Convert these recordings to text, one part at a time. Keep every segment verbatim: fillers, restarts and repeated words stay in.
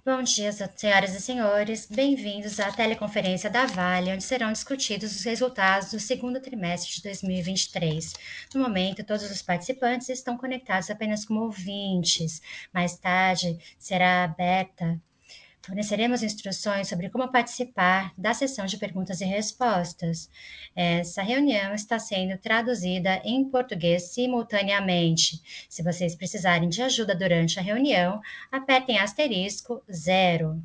Bom dia, senhoras e senhores. Bem-vindos à teleconferência da Vale, onde serão discutidos os resultados do segundo trimestre de dois mil e vinte e três. No momento, todos os participantes estão conectados apenas como ouvintes. Mais tarde, será aberta. Forneceremos instruções sobre como participar da sessão de perguntas e respostas. Essa reunião está sendo traduzida em português simultaneamente. Se vocês precisarem de ajuda durante a reunião, apertem asterisco zero.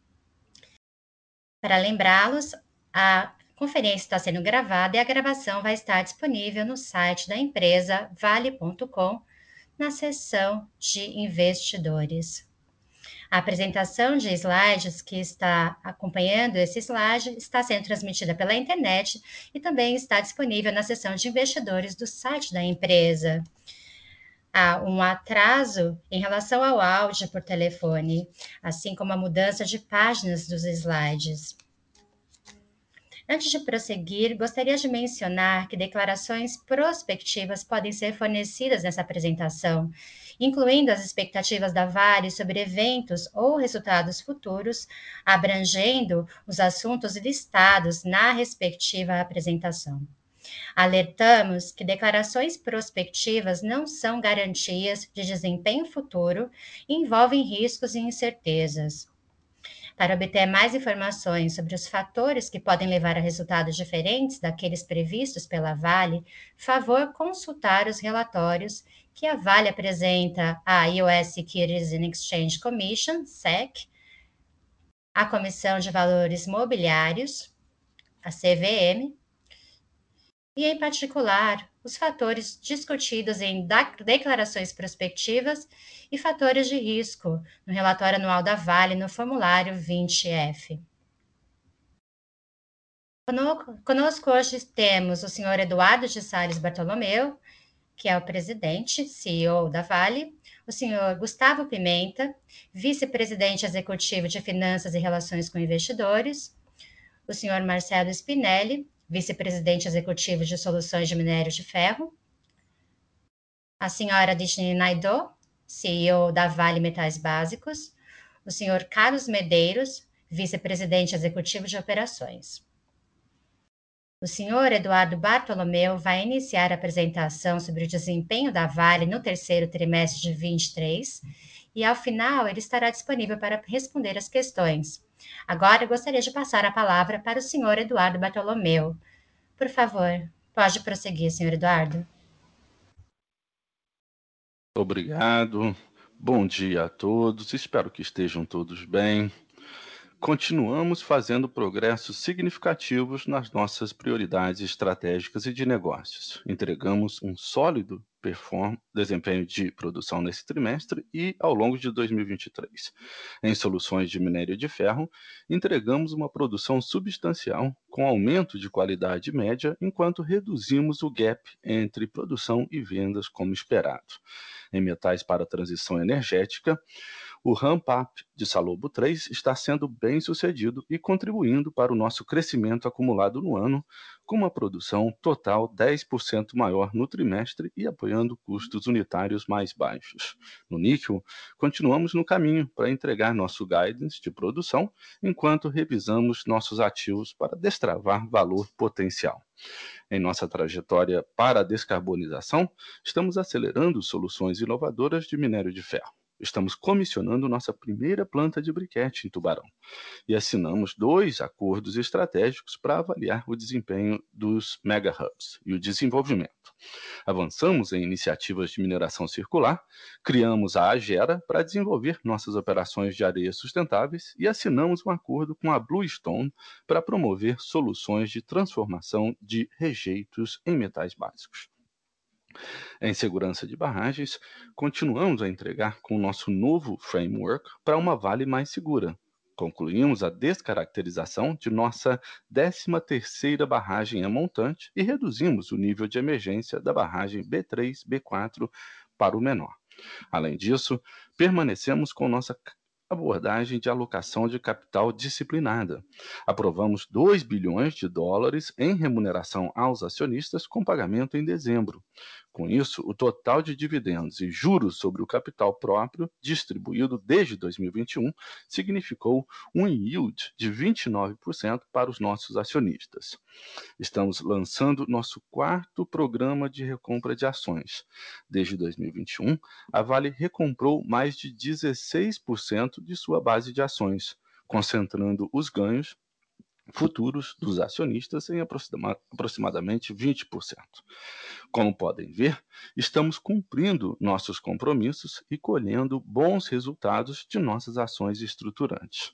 Para lembrá-los, a conferência está sendo gravada e a gravação vai estar disponível no site da empresa vale ponto com, na seção de investidores. A apresentação de slides que está acompanhando esse slide está sendo transmitida pela internet e também está disponível na seção de investidores do site da empresa. Há um atraso em relação ao áudio por telefone, assim como a mudança de páginas dos slides. Antes de prosseguir, gostaria de mencionar que declarações prospectivas podem ser fornecidas nessa apresentação, incluindo as expectativas da Vale sobre eventos ou resultados futuros, abrangendo os assuntos listados na respectiva apresentação. Alertamos que declarações prospectivas não são garantias de desempenho futuro e envolvem riscos e incertezas. Para obter mais informações sobre os fatores que podem levar a resultados diferentes daqueles previstos pela Vale, favor consultar os relatórios que a Vale apresenta à U S Securities and Exchange Commission, S E C, à Comissão de Valores Mobiliários, a C V M, e, em particular, os fatores discutidos em declarações prospectivas e fatores de risco no relatório anual da Vale no formulário vinte F. Conosco hoje temos o senhor Eduardo de Salles Bartolomeu, que é o presidente, C E O da Vale, o senhor Gustavo Pimenta, vice-presidente executivo de Finanças e Relações com Investidores, o senhor Marcelo Spinelli, vice-presidente executivo de Soluções de Minério de Ferro, a senhora Dishni Naidoo, C E O da Vale Metais Básicos, o senhor Carlos Medeiros, vice-presidente executivo de Operações. O senhor Eduardo Bartolomeu vai iniciar a apresentação sobre o desempenho da Vale no terceiro trimestre de vinte e três e, ao final, ele estará disponível para responder as questões. Agora, eu gostaria de passar a palavra para o senhor Eduardo Bartolomeu. Por favor, pode prosseguir, senhor Eduardo. Obrigado. Bom dia a todos. Espero que estejam todos bem. Continuamos fazendo progressos significativos nas nossas prioridades estratégicas e de negócios. Entregamos um sólido perform- desempenho de produção nesse trimestre e ao longo de dois mil e vinte e três. Em soluções de minério de ferro, entregamos uma produção substancial com aumento de qualidade média, enquanto reduzimos o gap entre produção e vendas como esperado. Em metais para a transição energética, o ramp-up de Salobo três está sendo bem sucedido e contribuindo para o nosso crescimento acumulado no ano, com uma produção total dez por cento maior no trimestre e apoiando custos unitários mais baixos. No níquel, continuamos no caminho para entregar nosso guidance de produção, enquanto revisamos nossos ativos para destravar valor potencial. Em nossa trajetória para a descarbonização, estamos acelerando soluções inovadoras de minério de ferro. Estamos comissionando nossa primeira planta de briquete em Tubarão e assinamos dois acordos estratégicos para avaliar o desempenho dos mega hubs e o desenvolvimento. Avançamos em iniciativas de mineração circular, criamos a Agera para desenvolver nossas operações de areia sustentáveis e assinamos um acordo com a Bluestone para promover soluções de transformação de rejeitos em metais básicos. Em segurança de barragens, continuamos a entregar com o nosso novo framework para uma Vale mais segura. Concluímos a descaracterização de nossa décima terceira barragem a montante e reduzimos o nível de emergência da barragem B três B quatro para o menor. Além disso, permanecemos com nossa abordagem de alocação de capital disciplinada. Aprovamos dois bilhões de dólares em remuneração aos acionistas com pagamento em dezembro. Com isso, o total de dividendos e juros sobre o capital próprio distribuído desde dois mil e vinte e um significou um yield de vinte e nove por cento para os nossos acionistas. Estamos lançando nosso quarto programa de recompra de ações. Desde dois mil e vinte e um, a Vale recomprou mais de dezesseis por cento de sua base de ações, concentrando os ganhos futuros dos acionistas em aproxima- aproximadamente vinte por cento. Como podem ver, estamos cumprindo nossos compromissos e colhendo bons resultados de nossas ações estruturantes.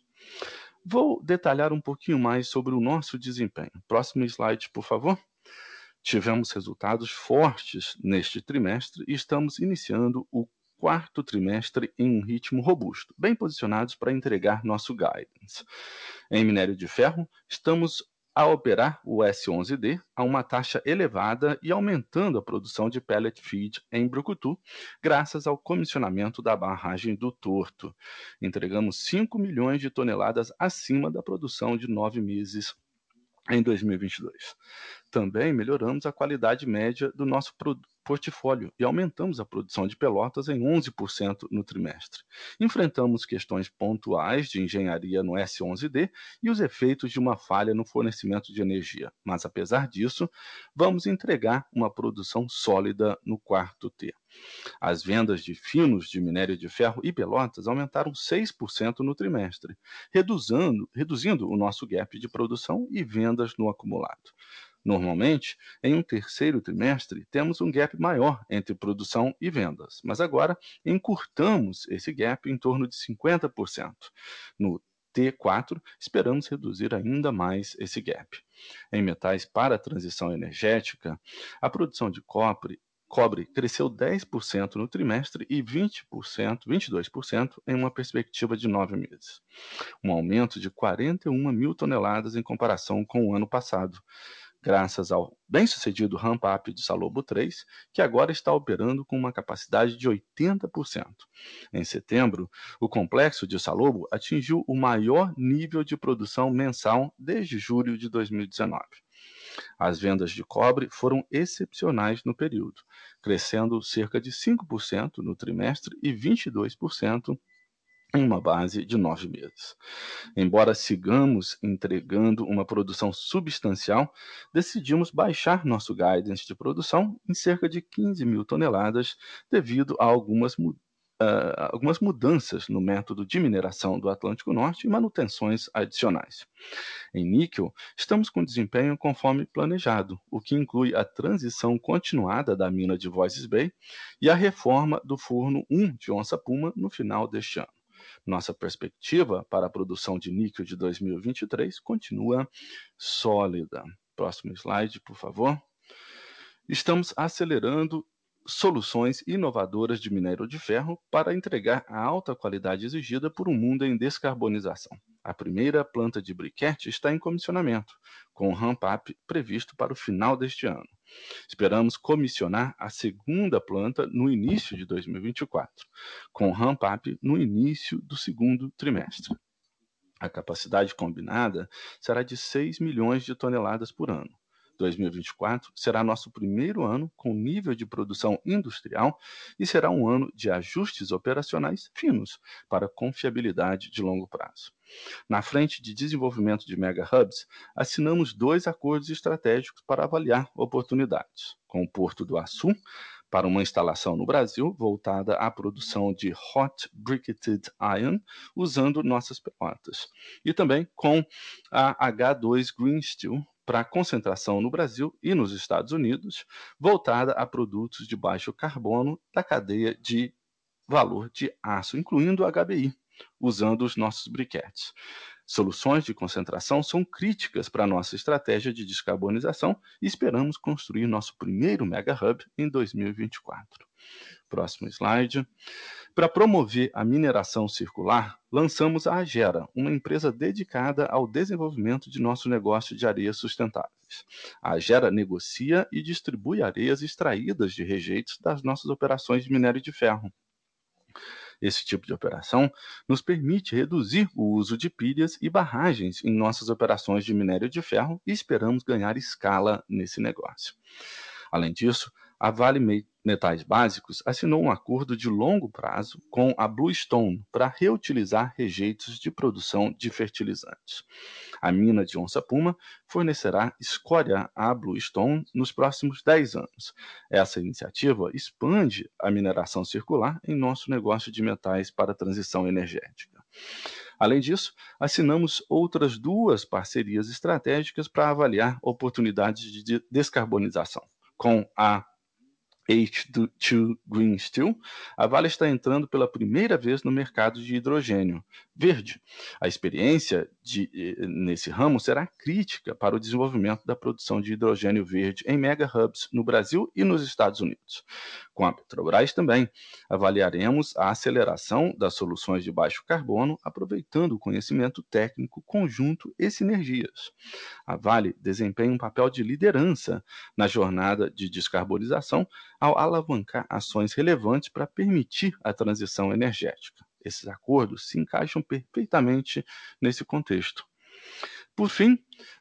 Vou detalhar um pouquinho mais sobre o nosso desempenho. Próximo slide, por favor. Tivemos resultados fortes neste trimestre e estamos iniciando o quarto trimestre em um ritmo robusto, bem posicionados para entregar nosso guidance. Em minério de ferro, estamos a operar o S onze D a uma taxa elevada e aumentando a produção de pellet feed em Brucutu, graças ao comissionamento da barragem do Torto. Entregamos cinco milhões de toneladas acima da produção de nove meses em dois mil e vinte e dois. Também melhoramos a qualidade média do nosso portfólio e aumentamos a produção de pelotas em onze por cento no trimestre. Enfrentamos questões pontuais de engenharia no S onze D e os efeitos de uma falha no fornecimento de energia, mas apesar disso, vamos entregar uma produção sólida no quarto T. As vendas de finos de minério de ferro e pelotas aumentaram seis por cento no trimestre, reduzindo, reduzindo o nosso gap de produção e vendas no acumulado. Normalmente, em um terceiro trimestre, temos um gap maior entre produção e vendas, mas agora encurtamos esse gap em torno de cinquenta por cento. No T quatro, esperamos reduzir ainda mais esse gap. Em metais para a transição energética, a produção de cobre Cobre cresceu dez por cento no trimestre e vinte por cento, vinte e dois por cento em uma perspectiva de nove meses. Um aumento de quarenta e uma mil toneladas em comparação com o ano passado, graças ao bem-sucedido ramp-up de Salobo três, que agora está operando com uma capacidade de oitenta por cento. Em setembro, o complexo de Salobo atingiu o maior nível de produção mensal desde julho de dois mil e dezenove. As vendas de cobre foram excepcionais no período, crescendo cerca de cinco por cento no trimestre e vinte e dois por cento em uma base de nove meses. Embora sigamos entregando uma produção substancial, decidimos baixar nosso guidance de produção em cerca de quinze mil toneladas devido a algumas mudanças. Uh, algumas mudanças no método de mineração do Atlântico Norte e manutenções adicionais. Em níquel, estamos com desempenho conforme planejado, o que inclui a transição continuada da mina de Voisey's Bay e a reforma do forno um de Onça Puma no final deste ano. Nossa perspectiva para a produção de níquel de dois mil e vinte e três continua sólida. Próximo slide, por favor. Estamos acelerando soluções inovadoras de minério de ferro para entregar a alta qualidade exigida por um mundo em descarbonização. A primeira planta de briquete está em comissionamento, com o ramp-up previsto para o final deste ano. Esperamos comissionar a segunda planta no início de dois mil e vinte e quatro, com o ramp-up no início do segundo trimestre. A capacidade combinada será de seis milhões de toneladas por ano. dois mil e vinte e quatro será nosso primeiro ano com nível de produção industrial e será um ano de ajustes operacionais finos para confiabilidade de longo prazo. Na frente de desenvolvimento de mega hubs, assinamos dois acordos estratégicos para avaliar oportunidades, com o Porto do Açu, para uma instalação no Brasil voltada à produção de hot briquetted iron, usando nossas pelotas, e também com a H dois Green Steel, para concentração no Brasil e nos Estados Unidos, voltada a produtos de baixo carbono da cadeia de valor de aço, incluindo H B I, usando os nossos briquetes. Soluções de concentração são críticas para a nossa estratégia de descarbonização e esperamos construir nosso primeiro Mega Hub em dois mil e vinte e quatro. Próximo slide. Para promover a mineração circular, lançamos a Agera, uma empresa dedicada ao desenvolvimento de nosso negócio de areias sustentáveis. A Agera negocia e distribui areias extraídas de rejeitos das nossas operações de minério de ferro. Esse tipo de operação nos permite reduzir o uso de pilhas e barragens em nossas operações de minério de ferro e esperamos ganhar escala nesse negócio. Além disso, a Vale Me- Metais Básicos assinou um acordo de longo prazo com a Bluestone para reutilizar rejeitos de produção de fertilizantes. A mina de Onça-Puma fornecerá escória à Bluestone nos próximos dez anos. Essa iniciativa expande a mineração circular em nosso negócio de metais para a transição energética. Além disso, assinamos outras duas parcerias estratégicas para avaliar oportunidades de descarbonização. Com a H dois Green Steel, a Vale está entrando pela primeira vez no mercado de hidrogênio verde. A experiência de, nesse ramo será crítica para o desenvolvimento da produção de hidrogênio verde em mega hubs no Brasil e nos Estados Unidos. Com a Petrobras também, avaliaremos a aceleração das soluções de baixo carbono, aproveitando o conhecimento técnico conjunto e sinergias. A Vale desempenha um papel de liderança na jornada de descarbonização ao alavancar ações relevantes para permitir a transição energética. Esses acordos se encaixam perfeitamente nesse contexto. Por fim,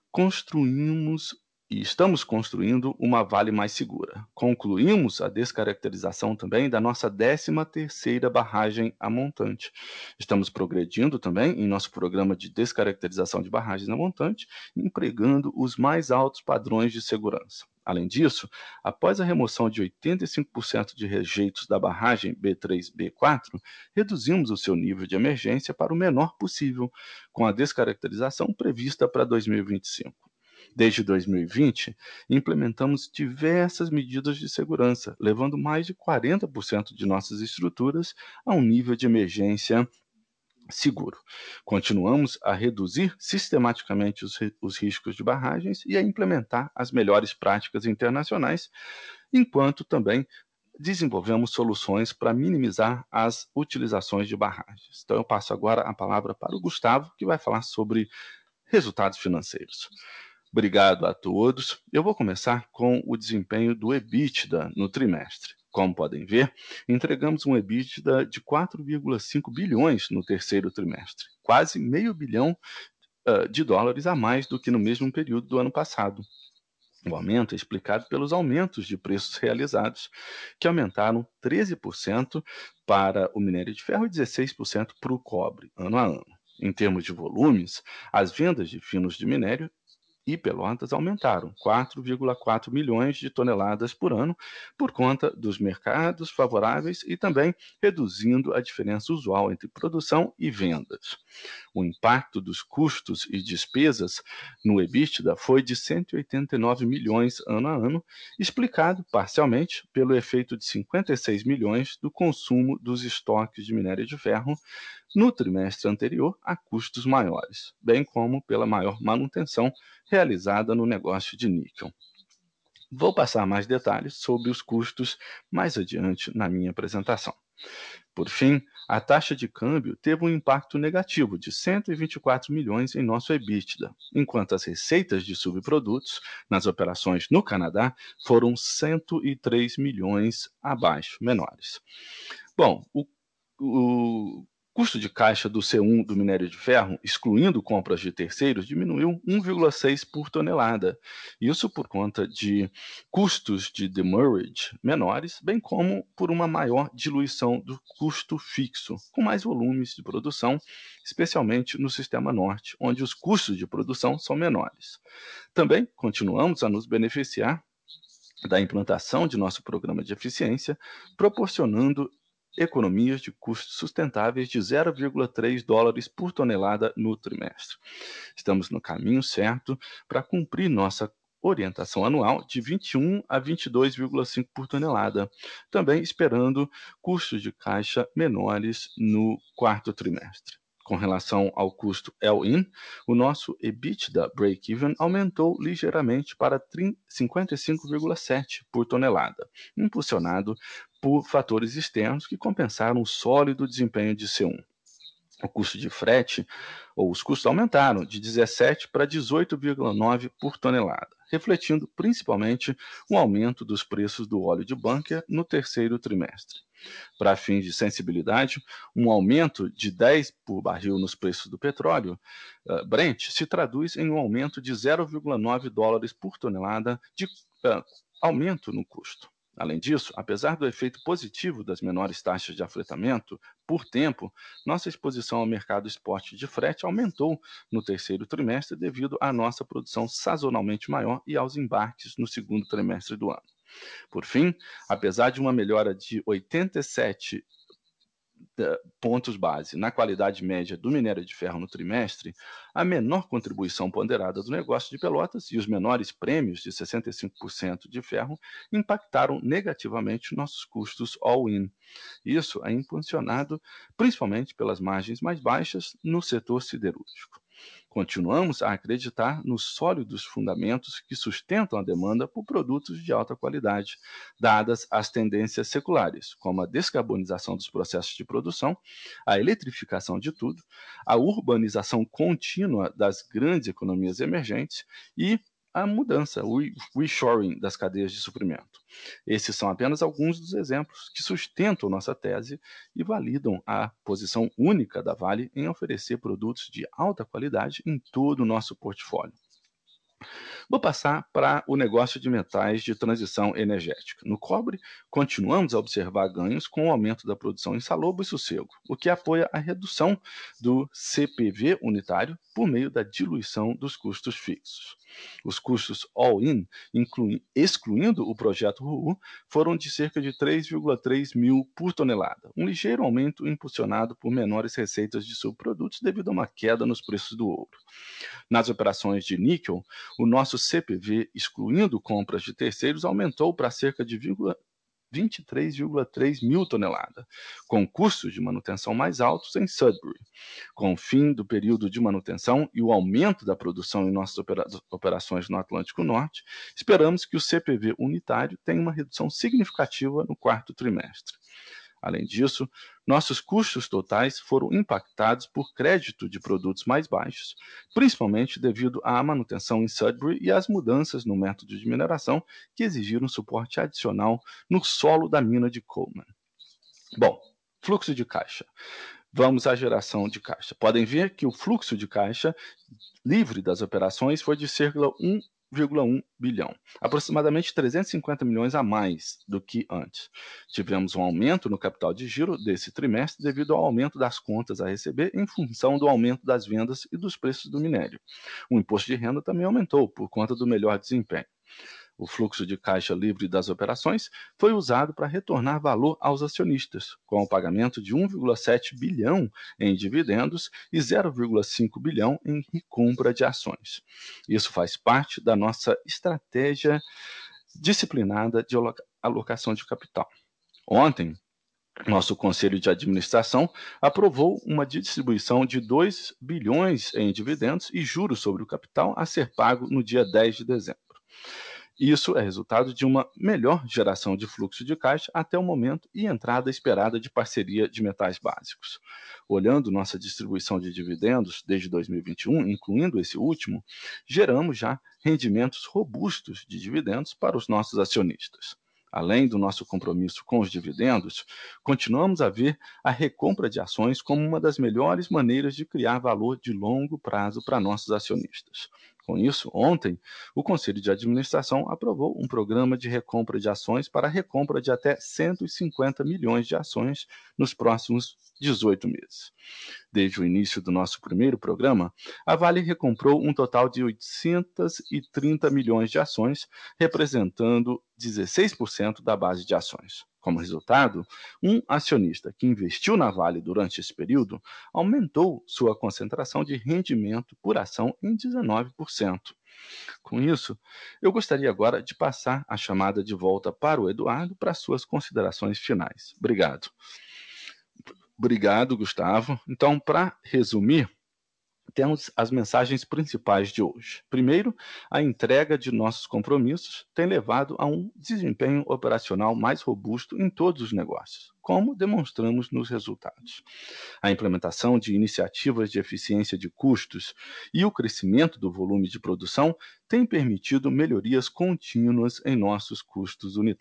construímos e estamos construindo uma Vale mais segura. Concluímos a descaracterização também da nossa décima terceira barragem a montante. Estamos progredindo também em nosso programa de descaracterização de barragens a montante, empregando os mais altos padrões de segurança. Além disso, após a remoção de oitenta e cinco por cento de rejeitos da barragem B três B quatro, reduzimos o seu nível de emergência para o menor possível, com a descaracterização prevista para dois mil e vinte e cinco. Desde dois mil e vinte, implementamos diversas medidas de segurança, levando mais de quarenta por cento de nossas estruturas a um nível de emergência seguro. Continuamos a reduzir sistematicamente os, os riscos de barragens e a implementar as melhores práticas internacionais, enquanto também desenvolvemos soluções para minimizar as utilizações de barragens. Então eu passo agora a palavra para o Gustavo, que vai falar sobre resultados financeiros. Obrigado a todos. Eu vou começar com o desempenho do EBITDA no trimestre. Como podem ver, entregamos um EBITDA de quatro vírgula cinco bilhões no terceiro trimestre, quase meio bilhão uh, de dólares a mais do que no mesmo período do ano passado. O aumento é explicado pelos aumentos de preços realizados, que aumentaram treze por cento para o minério de ferro e dezesseis por cento para o cobre, ano a ano. Em termos de volumes, as vendas de finos de minério e Pelotas aumentaram quatro vírgula quatro milhões de toneladas por ano por conta dos mercados favoráveis e também reduzindo a diferença usual entre produção e vendas. O impacto dos custos e despesas no EBITDA foi de cento e oitenta e nove milhões ano a ano, explicado parcialmente pelo efeito de cinquenta e seis milhões do consumo dos estoques de minério de ferro no trimestre anterior a custos maiores, bem como pela maior manutenção realizada no negócio de níquel. Vou passar mais detalhes sobre os custos mais adiante na minha apresentação. Por fim, a taxa de câmbio teve um impacto negativo de cento e vinte e quatro milhões em nosso EBITDA, enquanto as receitas de subprodutos nas operações no Canadá foram cento e três milhões abaixo, menores. Bom, o, o custo de caixa do C um do minério de ferro, excluindo compras de terceiros, diminuiu um vírgula seis por tonelada. Isso por conta de custos de demurrage menores, bem como por uma maior diluição do custo fixo, com mais volumes de produção, especialmente no Sistema Norte, onde os custos de produção são menores. Também continuamos a nos beneficiar da implantação de nosso programa de eficiência, proporcionando economias de custos sustentáveis de zero vírgula três dólares por tonelada no trimestre. Estamos no caminho certo para cumprir nossa orientação anual de vinte e um a vinte e dois vírgula cinco por tonelada, também esperando custos de caixa menores no quarto trimestre. Com relação ao custo all-in, o nosso EBITDA break-even aumentou ligeiramente para cinquenta e cinco vírgula sete por tonelada, impulsionado por fatores externos que compensaram o sólido desempenho de C um. O custo de frete, ou os custos aumentaram de dezessete para dezoito vírgula nove por tonelada, refletindo principalmente o aumento dos preços do óleo de bunker no terceiro trimestre. Para fins de sensibilidade, um aumento de dez por barril nos preços do petróleo uh, Brent se traduz em um aumento de zero vírgula nove dólares por tonelada de uh, aumento no custo. Além disso, apesar do efeito positivo das menores taxas de afretamento, por tempo, nossa exposição ao mercado spot de frete aumentou no terceiro trimestre devido à nossa produção sazonalmente maior e aos embarques no segundo trimestre do ano. Por fim, apesar de uma melhora de oitenta e sete da- pontos base na qualidade média do minério de ferro no trimestre, a menor contribuição ponderada do negócio de Pelotas e os menores prêmios de sessenta e cinco por cento de ferro impactaram negativamente nossos custos all-in. Isso é impulsionado principalmente pelas margens mais baixas no setor siderúrgico. Continuamos a acreditar nos sólidos fundamentos que sustentam a demanda por produtos de alta qualidade, dadas as tendências seculares, como a descarbonização dos processos de produção, a eletrificação de tudo, a urbanização contínua das grandes economias emergentes e a mudança, o reshoring das cadeias de suprimento. Esses são apenas alguns dos exemplos que sustentam nossa tese e validam a posição única da Vale em oferecer produtos de alta qualidade em todo o nosso portfólio. Vou passar para o negócio de metais de transição energética. No cobre, continuamos a observar ganhos com o aumento da produção em Salobo e Sossego, o que apoia a redução do C P V unitário por meio da diluição dos custos fixos. Os custos all-in, excluindo o projeto RUU, foram de cerca de três vírgula três mil por tonelada, um ligeiro aumento impulsionado por menores receitas de subprodutos devido a uma queda nos preços do ouro. Nas operações de níquel, o nosso C P V, excluindo compras de terceiros, aumentou para cerca de vinte e três vírgula três mil toneladas, com custos de manutenção mais altos em Sudbury. Com o fim do período de manutenção e o aumento da produção em nossas opera- operações no Atlântico Norte, esperamos que o C P V unitário tenha uma redução significativa no quarto trimestre. Além disso, nossos custos totais foram impactados por crédito de produtos mais baixos, principalmente devido à manutenção em Sudbury e às mudanças no método de mineração que exigiram suporte adicional no solo da mina de Coleman. Bom, fluxo de caixa. Vamos à geração de caixa. Podem ver que o fluxo de caixa livre das operações foi de cerca de um vírgula um bilhão, aproximadamente trezentos e cinquenta milhões a mais do que antes. Tivemos um aumento no capital de giro desse trimestre devido ao aumento das contas a receber em função do aumento das vendas e dos preços do minério. O imposto de renda também aumentou por conta do melhor desempenho. O fluxo de caixa livre das operações foi usado para retornar valor aos acionistas, com o pagamento de um vírgula sete bilhão em dividendos e zero vírgula cinco bilhão em recompra de ações. Isso faz parte da nossa estratégia disciplinada de alocação de capital. Ontem, nosso conselho de administração aprovou uma distribuição de dois bilhões em dividendos e juros sobre o capital a ser pago no dia dez de dezembro. Isso é resultado de uma melhor geração de fluxo de caixa até o momento e entrada esperada de parceria de metais básicos. Olhando nossa distribuição de dividendos desde dois mil e vinte e um, incluindo esse último, geramos já rendimentos robustos de dividendos para os nossos acionistas. Além do nosso compromisso com os dividendos, continuamos a ver a recompra de ações como uma das melhores maneiras de criar valor de longo prazo para nossos acionistas. Com isso, ontem, o Conselho de Administração aprovou um programa de recompra de ações para a recompra de até cento e cinquenta milhões de ações nos próximos dezoito meses. Desde o início do nosso primeiro programa, a Vale recomprou um total de oitocentos e trinta milhões de ações, representando dezesseis por cento da base de ações. Como resultado, um acionista que investiu na Vale durante esse período aumentou sua concentração de rendimento por ação em dezenove por cento. Com isso, eu gostaria agora de passar a chamada de volta para o Eduardo para suas considerações finais. Obrigado. Obrigado, Gustavo. Então, para resumir, temos as mensagens principais de hoje. Primeiro, a entrega de nossos compromissos tem levado a um desempenho operacional mais robusto em todos os negócios, como demonstramos nos resultados. A implementação de iniciativas de eficiência de custos e o crescimento do volume de produção têm permitido melhorias contínuas em nossos custos unitários.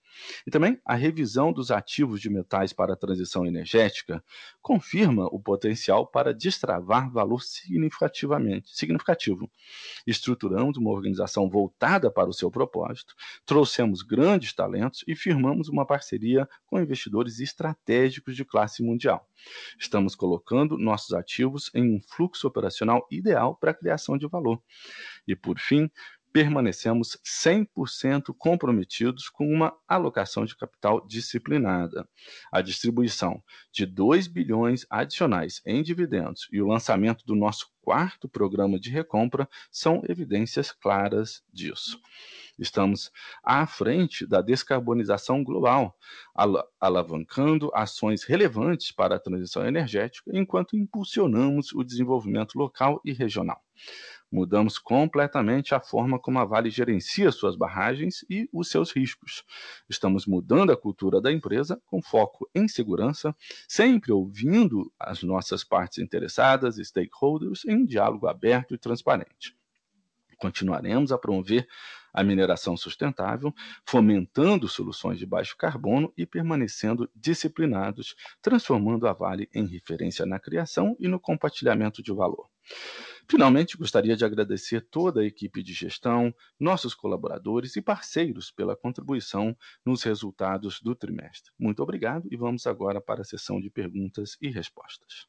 E também a revisão dos ativos de metais para a transição energética confirma o potencial para destravar valor significativamente significativo. Estruturamos uma organização voltada para o seu propósito, trouxemos grandes talentos e firmamos uma parceria com investidores estratégicos de classe mundial. Estamos colocando nossos ativos em um fluxo operacional ideal para a criação de valor. E, por fim, permanecemos cem por cento comprometidos com uma alocação de capital disciplinada. A distribuição de dois bilhões adicionais em dividendos e o lançamento do nosso quarto programa de recompra são evidências claras disso. Estamos à frente da descarbonização global, ala- alavancando ações relevantes para a transição energética, enquanto impulsionamos o desenvolvimento local e regional. Mudamos completamente a forma como a Vale gerencia suas barragens e os seus riscos. Estamos mudando a cultura da empresa com foco em segurança, sempre ouvindo as nossas partes interessadas, stakeholders, em um diálogo aberto e transparente. Continuaremos a promover a mineração sustentável, fomentando soluções de baixo carbono e permanecendo disciplinados, transformando a Vale em referência na criação e no compartilhamento de valor. Finalmente, gostaria de agradecer toda a equipe de gestão, nossos colaboradores e parceiros pela contribuição nos resultados do trimestre. Muito obrigado e vamos agora para a sessão de perguntas e respostas.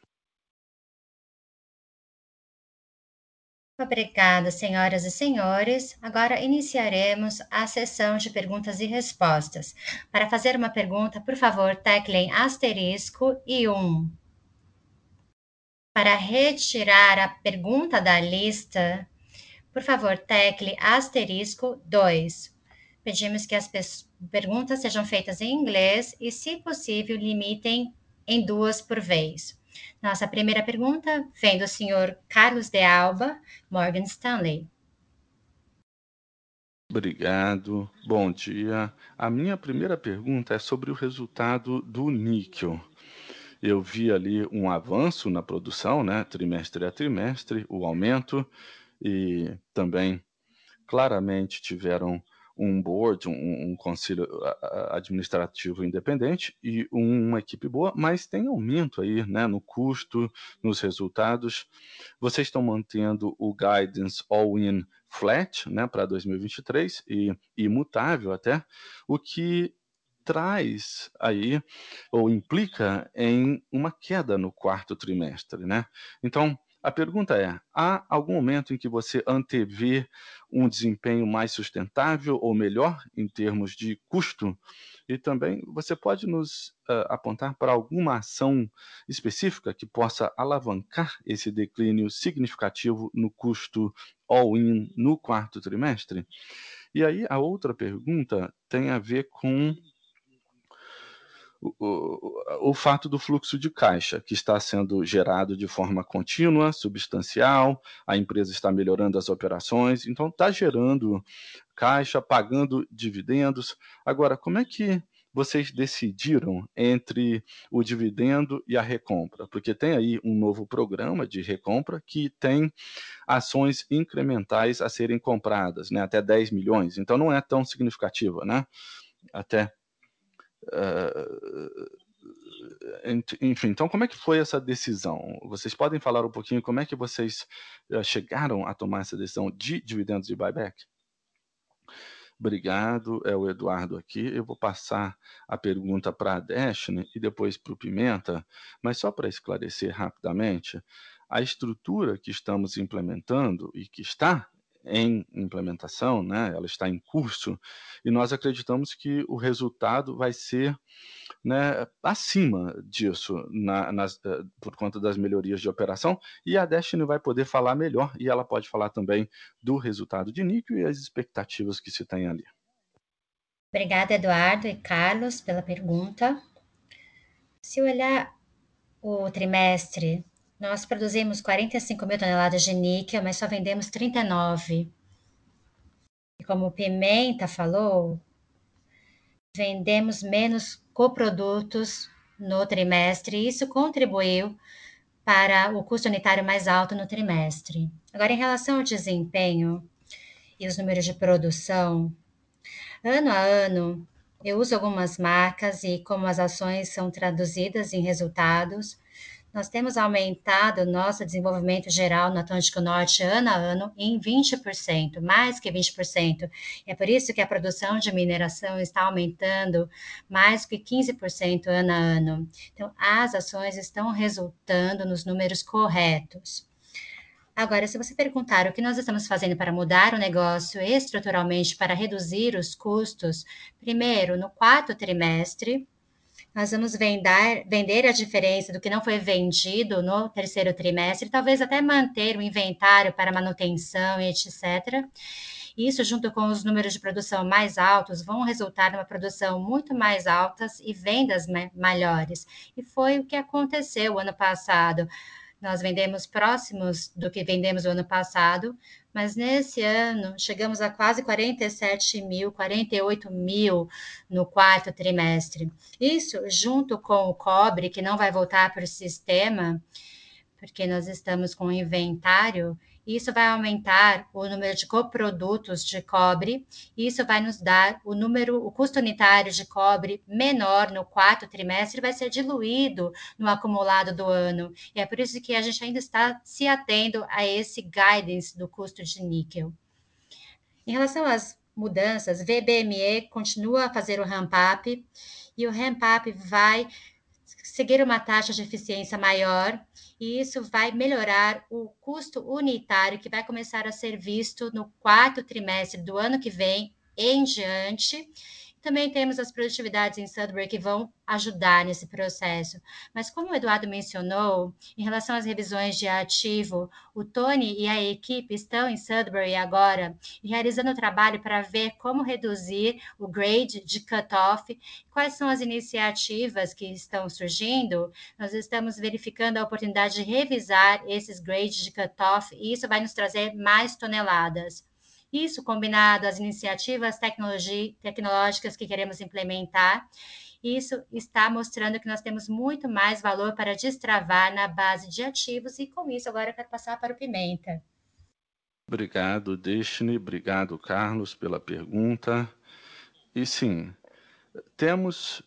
Obrigada, senhoras e senhores. Agora iniciaremos a sessão de perguntas e respostas. Para fazer uma pergunta, por favor, teclem asterisco e um. Para retirar a pergunta da lista, por favor, tecle asterisco dois. Pedimos que as perguntas sejam feitas em inglês e, se possível, limitem em duas por vez. Nossa primeira pergunta vem do senhor Carlos de Alba, Morgan Stanley. Obrigado, bom dia. A minha primeira pergunta é sobre o resultado do níquel. Eu vi ali um avanço na produção, né, trimestre a trimestre, o aumento, e também claramente tiveram um board, um, um conselho administrativo independente e uma equipe boa, mas tem aumento aí, né, no custo, nos resultados. Vocês estão mantendo o guidance all-in flat, né, para dois mil e vinte e três e imutável até, o que traz aí, ou implica em uma queda no quarto trimestre, né? Então, a pergunta é, há algum momento em que você antevê um desempenho mais sustentável ou melhor em termos de custo? E também você pode nos uh, apontar para alguma ação específica que possa alavancar esse declínio significativo no custo all-in no quarto trimestre? E aí a outra pergunta tem a ver com O, o, o fato do fluxo de caixa, que está sendo gerado de forma contínua, substancial, a empresa está melhorando as operações, então está gerando caixa, pagando dividendos. Agora, como é que vocês decidiram entre o dividendo e a recompra? Porque tem aí um novo programa de recompra que tem ações incrementais a serem compradas, né, até dez milhões, então não é tão significativa, né? Até Uh, enfim, então como é que foi essa decisão? Vocês podem falar um pouquinho como é que vocês uh, chegaram a tomar essa decisão de dividendos e buyback? Obrigado, é o Eduardo aqui. Eu vou passar a pergunta para a Dashne e depois para o Pimenta, mas só para esclarecer rapidamente, a estrutura que estamos implementando e que está em implementação, né, ela está em curso, e nós acreditamos que o resultado vai ser, né, acima disso, na, nas, por conta das melhorias de operação, e a Destiny vai poder falar melhor, e ela pode falar também do resultado de níquel e as expectativas que se tem ali. Obrigada, Eduardo e Carlos, pela pergunta. Se olhar o trimestre, nós produzimos quarenta e cinco mil toneladas de níquel, mas só vendemos trinta e nove. E como o Pimenta falou, vendemos menos coprodutos no trimestre, e isso contribuiu para o custo unitário mais alto no trimestre. Agora, em relação ao desempenho e os números de produção, ano a ano, Eu uso algumas marcas e como as ações são traduzidas em resultados, nós temos aumentado nosso desenvolvimento geral no Atlântico Norte ano a ano em vinte por cento, mais que vinte por cento. É por isso que a produção de mineração está aumentando mais que quinze por cento ano a ano. Então, as ações estão resultando nos números corretos. Agora, se você perguntar o que nós estamos fazendo para mudar o negócio estruturalmente para reduzir os custos, primeiro, no quarto trimestre, nós vamos vender, vender a diferença do que não foi vendido no terceiro trimestre, talvez até manter o inventário para manutenção, etcétera. Isso, junto com os números de produção mais altos, vão resultar numa produção muito mais altas e vendas melhores. E foi o que aconteceu ano passado. Nós vendemos próximos do que vendemos o ano passado, mas nesse ano chegamos a quase quarenta e sete mil, quarenta e oito mil no quarto trimestre. Isso, junto com o cobre, que não vai voltar para o sistema, porque nós estamos com inventário, isso vai aumentar o número de coprodutos de cobre, e isso vai nos dar o número, o custo unitário de cobre menor no quarto trimestre, vai ser diluído no acumulado do ano. E é por isso que a gente ainda está se atendo a esse guidance do custo de níquel. Em relação às mudanças, V B M E continua a fazer o ramp-up, e o ramp-up vai seguir uma taxa de eficiência maior, e isso vai melhorar o custo unitário que vai começar a ser visto no quarto trimestre do ano que vem em diante. Também temos as produtividades em Sudbury que vão ajudar nesse processo. Mas como o Eduardo mencionou, em relação às revisões de ativo, o Tony e a equipe estão em Sudbury agora realizando o trabalho para ver como reduzir o grade de cutoff. Quais são as iniciativas que estão surgindo? Nós estamos verificando a oportunidade de revisar esses grades de cutoff e isso vai nos trazer mais toneladas. Isso combinado às iniciativas tecnológicas que queremos implementar, isso está mostrando que nós temos muito mais valor para destravar na base de ativos, e com isso agora eu quero passar para o Pimenta. Obrigado, Destiny. Obrigado, Carlos, pela pergunta. E sim, temos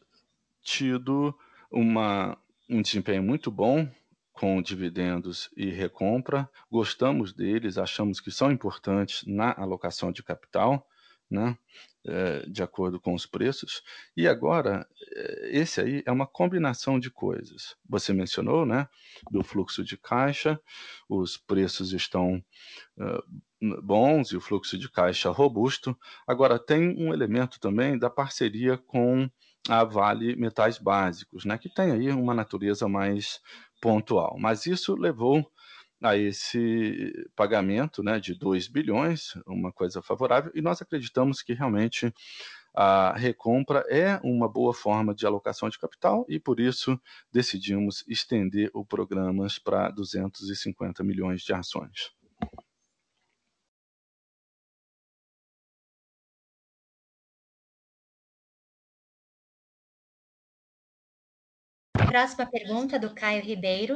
tido uma, um desempenho muito bom com dividendos e recompra. Gostamos deles, achamos que são importantes na alocação de capital, né? É, de acordo com os preços. E agora, esse aí é uma combinação de coisas. Você mencionou, né, do fluxo de caixa, os preços estão uh, bons e o fluxo de caixa robusto. Agora, tem um elemento também da parceria com a Vale Metais Básicos, né, que tem aí uma natureza mais pontual. Mas isso levou a esse pagamento, né, de dois bilhões, uma coisa favorável, e nós acreditamos que realmente a recompra é uma boa forma de alocação de capital e, por isso, decidimos estender o programa para duzentos e cinquenta milhões de ações. Próxima pergunta do Caio Ribeiro,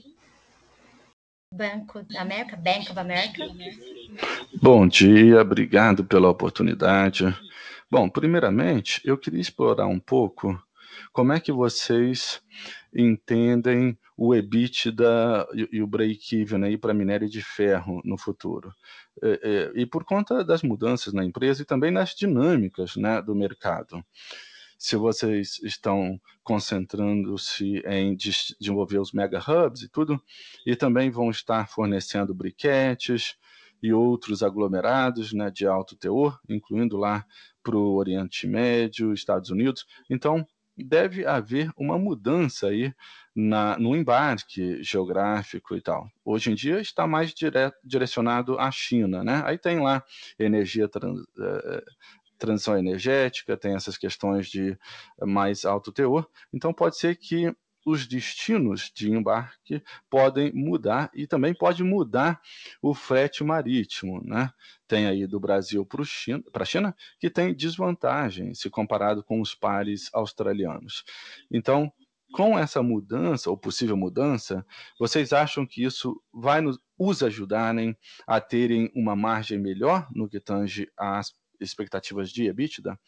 Banco da América, Bank of America. Bom dia, obrigado pela oportunidade. Bom, primeiramente, eu queria explorar um pouco como é que vocês entendem o EBITDA e, e o break-even aí para minério de ferro no futuro. É, é, e por conta das mudanças na empresa e também nas dinâmicas, né, do mercado. Se vocês estão concentrando-se em desenvolver os mega hubs e tudo, e também vão estar fornecendo briquetes e outros aglomerados, né, de alto teor, incluindo lá para o Oriente Médio, Estados Unidos. Então, deve haver uma mudança aí na, no embarque geográfico e tal. Hoje em dia está mais dire, direcionado à China, né? Aí tem lá energia trans, eh, transição energética, tem essas questões de mais alto teor. Então, pode ser que os destinos de embarque podem mudar e também pode mudar o frete marítimo, né? Tem aí do Brasil para a China, que tem desvantagem se comparado com os pares australianos. Então, com essa mudança, ou possível mudança, vocês acham que isso vai nos, os ajudarem a terem uma margem melhor no que tange às expectativas de EBITDA?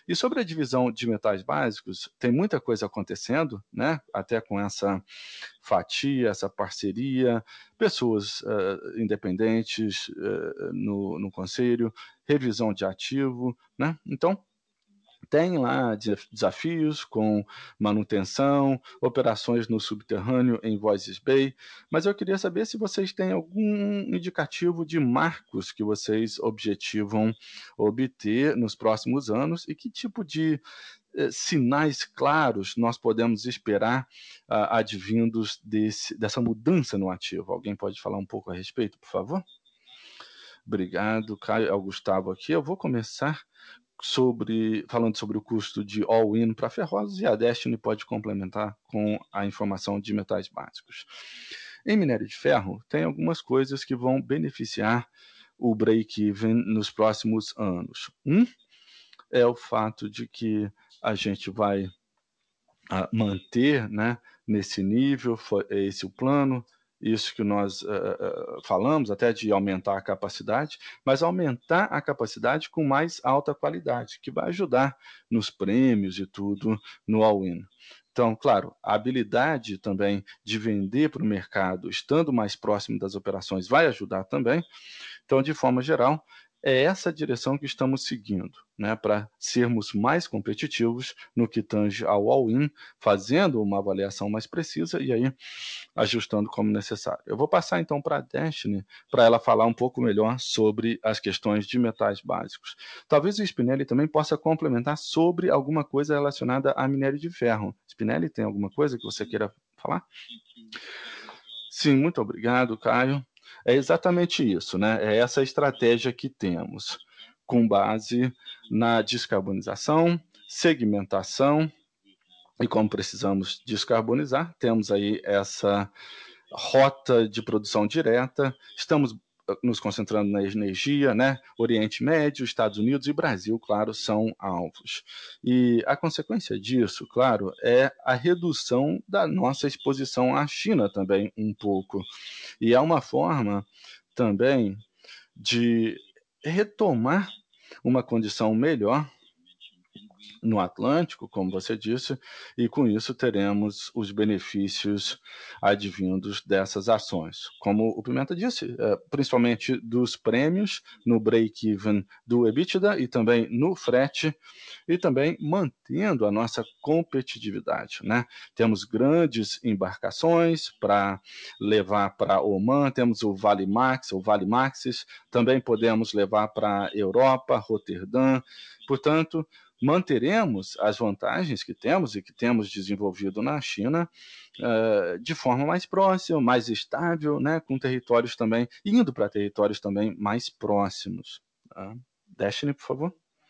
E sobre a divisão de metais básicos, tem muita coisa acontecendo, né? Até com essa fatia, essa parceria, pessoas uh, independentes uh, no, no conselho, revisão de ativo, né? Então, tem lá desafios com manutenção, operações no subterrâneo em Voisey's Bay, mas eu queria saber se vocês têm algum indicativo de marcos que vocês objetivam obter nos próximos anos e que tipo de eh, sinais claros nós podemos esperar ah, advindos desse, dessa mudança no ativo. Alguém pode falar um pouco a respeito, por favor? Obrigado, Caio. É o Gustavo aqui. Eu vou começar sobre falando sobre o custo de all-in para ferrosos e a Destiny pode complementar com a informação de metais básicos. Em minério de ferro, tem algumas coisas que vão beneficiar o break-even nos próximos anos. Um é o fato de que a gente vai a, manter, né, nesse nível, foi esse o plano, isso que nós uh, uh, falamos, até de aumentar a capacidade, mas aumentar a capacidade com mais alta qualidade, que vai ajudar nos prêmios e tudo no all-in. Então, claro, a habilidade também de vender para o mercado, estando mais próximo das operações, vai ajudar também. Então, de forma geral, é essa direção que estamos seguindo, né, para sermos mais competitivos no que tange ao all-in, fazendo uma avaliação mais precisa e aí ajustando como necessário. Eu vou passar então para a Destiny, para ela falar um pouco melhor sobre as questões de metais básicos. Talvez o Spinelli também possa complementar sobre alguma coisa relacionada a minério de ferro. Spinelli, tem alguma coisa que você queira falar? Sim, muito obrigado, Caio. É exatamente isso, né? É essa estratégia que temos, com base na descarbonização, segmentação, e como precisamos descarbonizar, temos aí essa rota de produção direta, estamos nos concentrando na energia, né? Oriente Médio, Estados Unidos e Brasil, claro, são alvos. E a consequência disso, claro, é a redução da nossa exposição à China também um pouco. E é uma forma também de retomar uma condição melhor no Atlântico, como você disse, e com isso teremos os benefícios advindos dessas ações. Como o Pimenta disse, principalmente dos prêmios no break-even do EBITDA e também no frete, e também mantendo a nossa competitividade, né? Temos grandes embarcações para levar para Oman, temos o Vale Max, o Vale Maxis, também podemos levar para Europa, Roterdã, portanto, manteremos as vantagens que temos e que temos desenvolvido na China uh, de forma mais próxima, mais estável, né, com territórios também, indo para territórios também mais próximos. Tá? Destiny, por favor.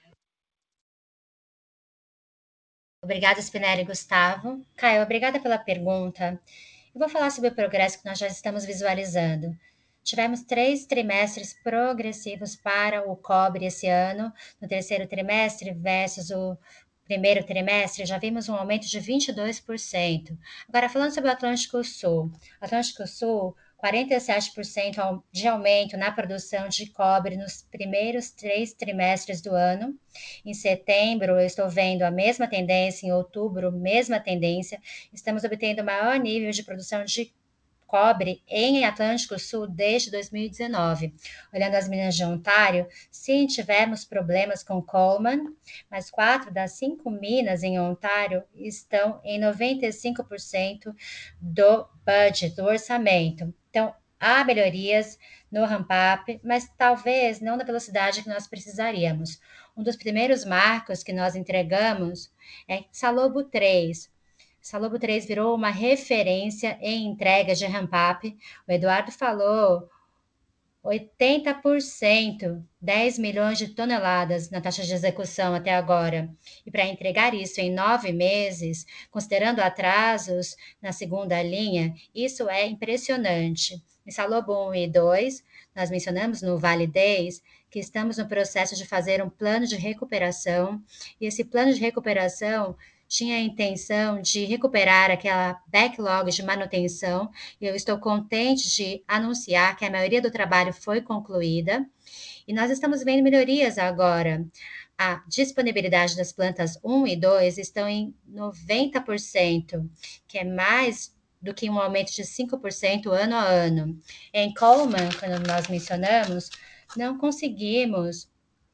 Obrigada, Spinelli e Gustavo. Caio, obrigada pela pergunta. Eu vou falar sobre o progresso que nós já estamos visualizando. Tivemos três trimestres progressivos para o cobre esse ano. No terceiro trimestre versus o primeiro trimestre, já vimos um aumento de vinte e dois por cento. Agora, falando sobre o Atlântico Sul. Atlântico Sul, quarenta e sete por cento de aumento na produção de cobre nos primeiros três trimestres do ano. Em setembro, eu estou vendo a mesma tendência, em outubro, mesma tendência. Estamos obtendo o maior nível de produção de cobre em Atlântico Sul desde dois mil e dezenove. Olhando as minas de Ontário, sim, tivemos problemas com Coleman, mas quatro das cinco minas em Ontário estão em noventa e cinco por cento do budget, do orçamento. Então, há melhorias no ramp-up, mas talvez não na velocidade que nós precisaríamos. Um dos primeiros marcos que nós entregamos é Salobo três. Salobo três virou uma referência em entrega de ramp-up. O Eduardo falou oitenta por cento, dez milhões de toneladas na taxa de execução até agora. E para entregar isso em nove meses, considerando atrasos na segunda linha, isso é impressionante. Em Salobo um e dois, nós mencionamos no Vale dez que estamos no processo de fazer um plano de recuperação, e esse plano de recuperação tinha a intenção de recuperar aquela backlog de manutenção, e eu estou contente de anunciar que a maioria do trabalho foi concluída, e nós estamos vendo melhorias agora. a disponibilidade das plantas um e dois estão em noventa por cento, que é mais do que um aumento de cinco por cento ano a ano. Em Coleman, quando nós mencionamos, não conseguimos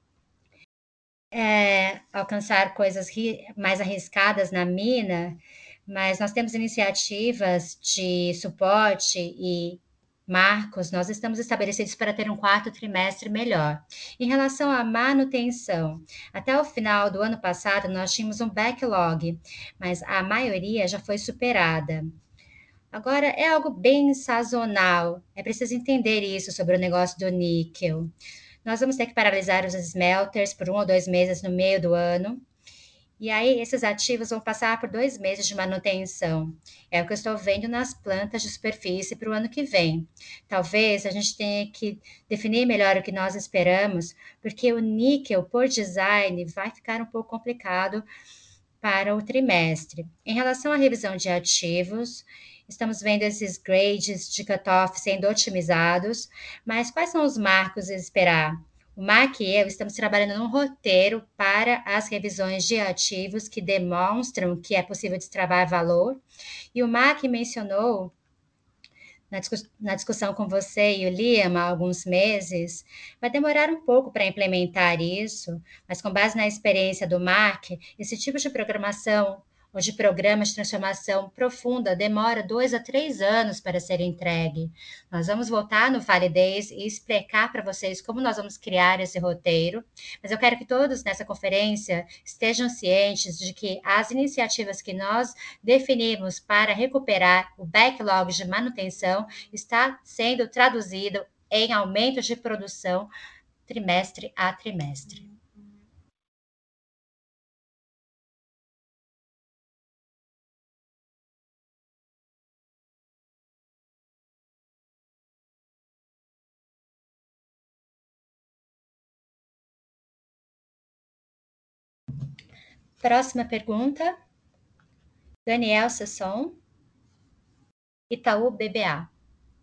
é, alcançar coisas mais arriscadas na mina, mas nós temos iniciativas de suporte e marcos, nós estamos estabelecidos para ter um quarto trimestre melhor. Em relação à manutenção, até o final do ano passado nós tínhamos um backlog, mas a maioria já foi superada. Agora é algo bem sazonal, é preciso entender isso sobre o negócio do níquel. Nós vamos ter que paralisar os smelters por um ou dois meses no meio do ano. E aí, esses ativos vão passar por dois meses de manutenção. É o que eu estou vendo nas plantas de superfície para o ano que vem. Talvez a gente tenha que definir melhor o que nós esperamos, porque o níquel, por design, vai ficar um pouco complicado para o trimestre. Em relação à revisão de ativos, estamos vendo esses grades de cutoff sendo otimizados, mas quais são os marcos a esperar? O Mark e eu estamos trabalhando num roteiro para as revisões de ativos que demonstram que é possível destravar valor. E o Mark mencionou, na, discuss- na discussão com você e o Liam há alguns meses, vai demorar um pouco para implementar isso, mas com base na experiência do Mark, esse tipo de programação ou de programa de transformação profunda demora dois a três anos para ser entregue. Nós vamos voltar no Vale Days e explicar para vocês como nós vamos criar esse roteiro, mas eu quero que todos nessa conferência estejam cientes de que as iniciativas que nós definimos para recuperar o backlog de manutenção está sendo traduzido em aumento de produção trimestre a trimestre. Próxima pergunta, Daniel Sesson, Itaú B B A.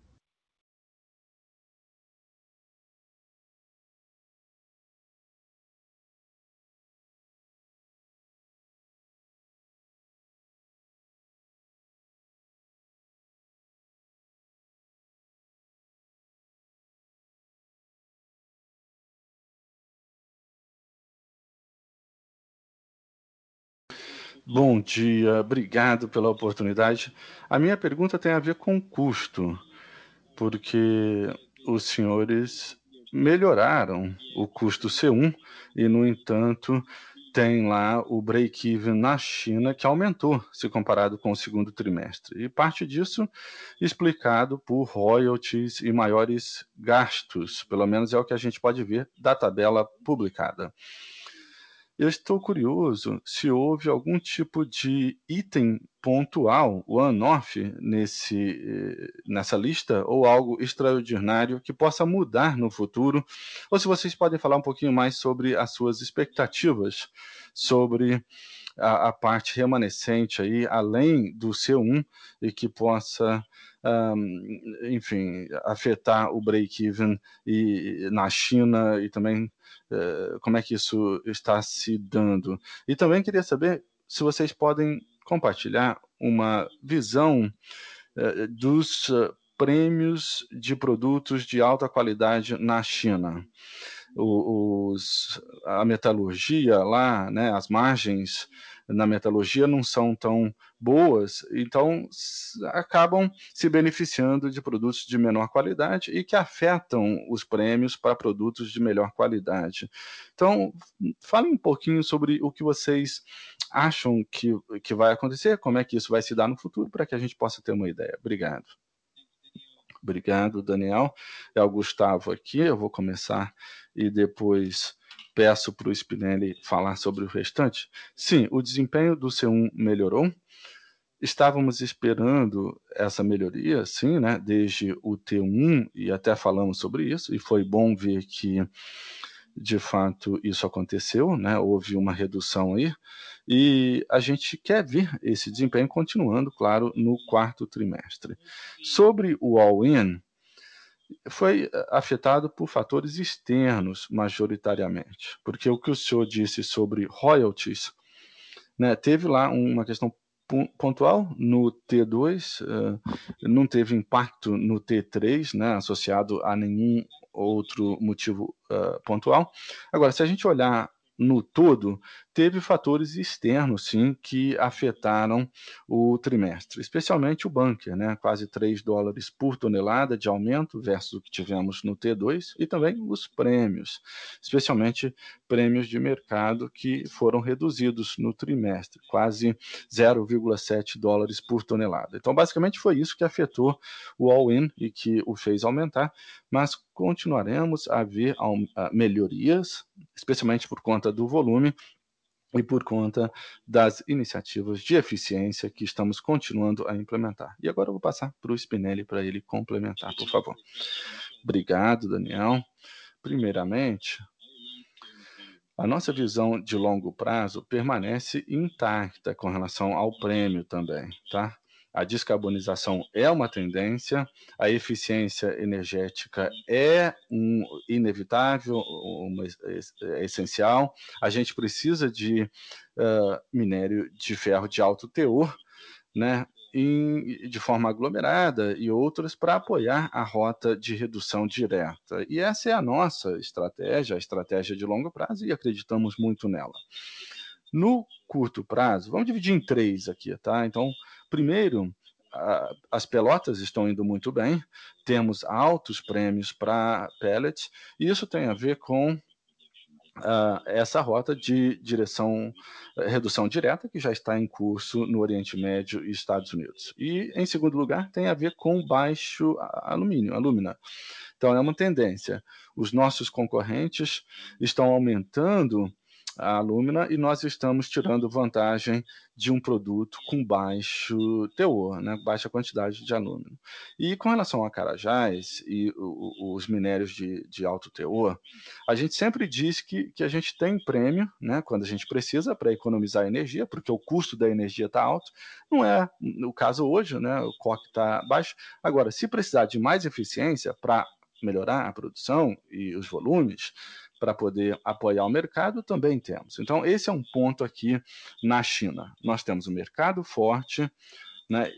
Bom dia, obrigado pela oportunidade. A minha pergunta tem a ver com custo, porque os senhores melhoraram o custo C um e, no entanto, tem lá o break-even na China que aumentou se comparado com o segundo trimestre. E parte disso explicado por royalties e maiores gastos, pelo menos é o que a gente pode ver da tabela publicada. Eu estou curioso se houve algum tipo de item pontual, one-off, nesse, nessa lista, ou algo extraordinário que possa mudar no futuro, ou se vocês podem falar um pouquinho mais sobre as suas expectativas sobre a, a parte remanescente aí, além do C um, e que possa, um, enfim, afetar o break-even e, na China e também uh, como é que isso está se dando. E também queria saber se vocês podem compartilhar uma visão uh, dos uh, prêmios de produtos de alta qualidade na China. Os, a metalurgia lá, né, as margens na metalurgia não são tão boas, então acabam se beneficiando de produtos de menor qualidade e que afetam os prêmios para produtos de melhor qualidade. Então, falem um pouquinho sobre o que vocês acham que, que vai acontecer, como é que isso vai se dar no futuro, para que a gente possa ter uma ideia. Obrigado. Obrigado, Daniel. É o Gustavo aqui, eu vou começar e depois peço para o Spinelli falar sobre o restante. Sim, o desempenho do C um melhorou. Estávamos esperando essa melhoria, sim, né, desde o T um, e até falamos sobre isso, e foi bom ver que, de fato, isso aconteceu, né, houve uma redução aí, e a gente quer ver esse desempenho continuando, claro, no quarto trimestre. Sobre o all-in, foi afetado por fatores externos, majoritariamente, porque o que o senhor disse sobre royalties, né, teve lá uma questão pontual no T dois, uh, não teve impacto no T três, né, associado a nenhum outro motivo uh, pontual. Agora, se a gente olhar no todo, teve fatores externos, sim, que afetaram o trimestre, especialmente o bunker, né, quase três dólares por tonelada de aumento versus o que tivemos no T dois, e também os prêmios, especialmente prêmios de mercado que foram reduzidos no trimestre, quase zero vírgula sete dólares por tonelada. Então, basicamente, foi isso que afetou o all-in e que o fez aumentar, mas continuaremos a ver melhorias, especialmente por conta do volume e por conta das iniciativas de eficiência que estamos continuando a implementar. E agora eu vou passar para o Spinelli para ele complementar, por favor. Obrigado, Daniel. Primeiramente, a nossa visão de longo prazo permanece intacta com relação ao prêmio também, tá? A descarbonização é uma tendência, a eficiência energética é um inevitável, uma, é essencial. A gente precisa de uh, minério de ferro de alto teor, né? Em, de forma aglomerada e outras para apoiar a rota de redução direta. E essa é a nossa estratégia, a estratégia de longo prazo, e acreditamos muito nela. No curto prazo, vamos dividir em três aqui, tá? Então, primeiro, a, as pelotas estão indo muito bem, temos altos prêmios para pellets, e isso tem a ver com Uh, essa rota de direção, uh, redução direta, que já está em curso no Oriente Médio e Estados Unidos. E, em segundo lugar, tem a ver com baixo alumínio, alúmina. Então, é uma tendência. Os nossos concorrentes estão aumentando a alúmina e nós estamos tirando vantagem de um produto com baixo teor, né, baixa quantidade de alúmina. E com relação a Carajás e o, os minérios de, de alto teor, a gente sempre diz que, que a gente tem prêmio, né, quando a gente precisa para economizar energia, porque o custo da energia está alto. Não é o caso hoje, né, o C O C está baixo. Agora, se precisar de mais eficiência para melhorar a produção e os volumes, para poder apoiar o mercado, também temos. Então, esse é um ponto aqui na China. Nós temos um mercado forte, né,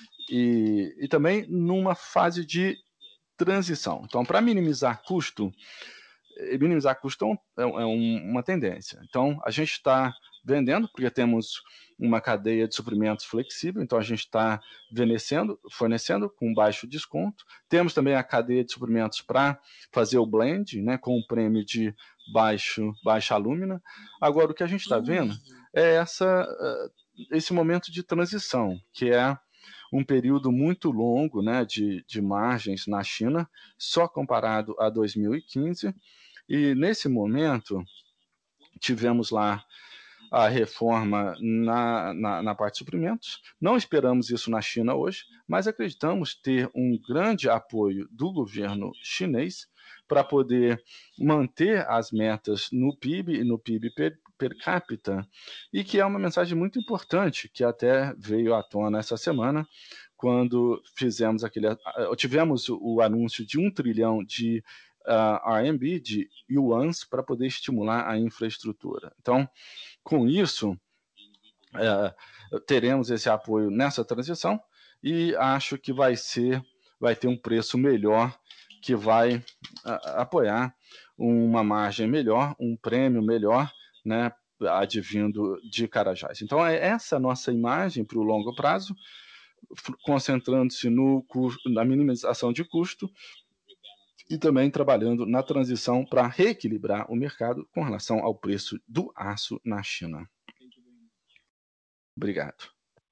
e, e também numa fase de transição. Então, para minimizar custo, minimizar custo é, é um, uma tendência. Então, a gente está vendendo, porque temos uma cadeia de suprimentos flexível, então a gente está fornecendo com baixo desconto. Temos também a cadeia de suprimentos para fazer o blend, né, com o prêmio de baixo, baixa alúmina. Agora, o que a gente está vendo é essa, esse momento de transição, que é um período muito longo, né, de, de margens na China, só comparado a dois mil e quinze, e nesse momento tivemos lá a reforma na, na, na parte de suprimentos. Não esperamos isso na China hoje, mas acreditamos ter um grande apoio do governo chinês para poder manter as metas no P I B e no P I B per, per capita, e que é uma mensagem muito importante, que até veio à tona essa semana, quando fizemos aquele, tivemos o anúncio de um trilhão de uh, R M B, de yuans, para poder estimular a infraestrutura. Então, com isso, é, teremos esse apoio nessa transição e acho que vai ser, vai ter um preço melhor que vai a, apoiar uma margem melhor, um prêmio melhor, né, advindo de Carajás. Então, é essa nossa imagem para o longo prazo, concentrando-se no custo, na minimização de custo e também trabalhando na transição para reequilibrar o mercado com relação ao preço do aço na China. Obrigado.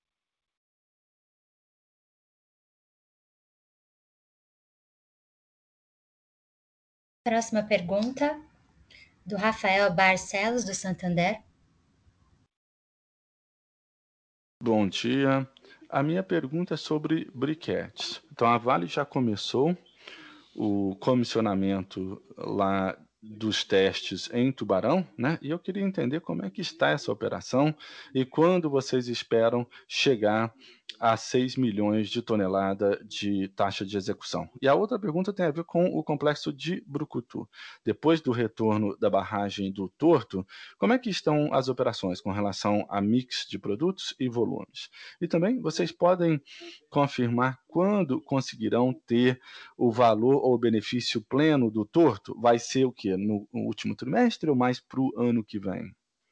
Próxima pergunta, do Rafael Barcelos, do Santander. Bom dia. A minha pergunta é sobre briquetes. Então, a Vale já começou o comissionamento lá dos testes em Tubarão, né? E eu queria entender como é que está essa operação e quando vocês esperam chegar a seis milhões de tonelada de taxa de execução. E a outra pergunta tem a ver com o complexo de Brucutu. Depois do retorno da barragem do Torto, como é que estão as operações com relação a mix de produtos e volumes? E também vocês podem confirmar quando conseguirão ter o valor ou benefício pleno do Torto? Vai ser o quê? No último trimestre ou mais para o ano que vem?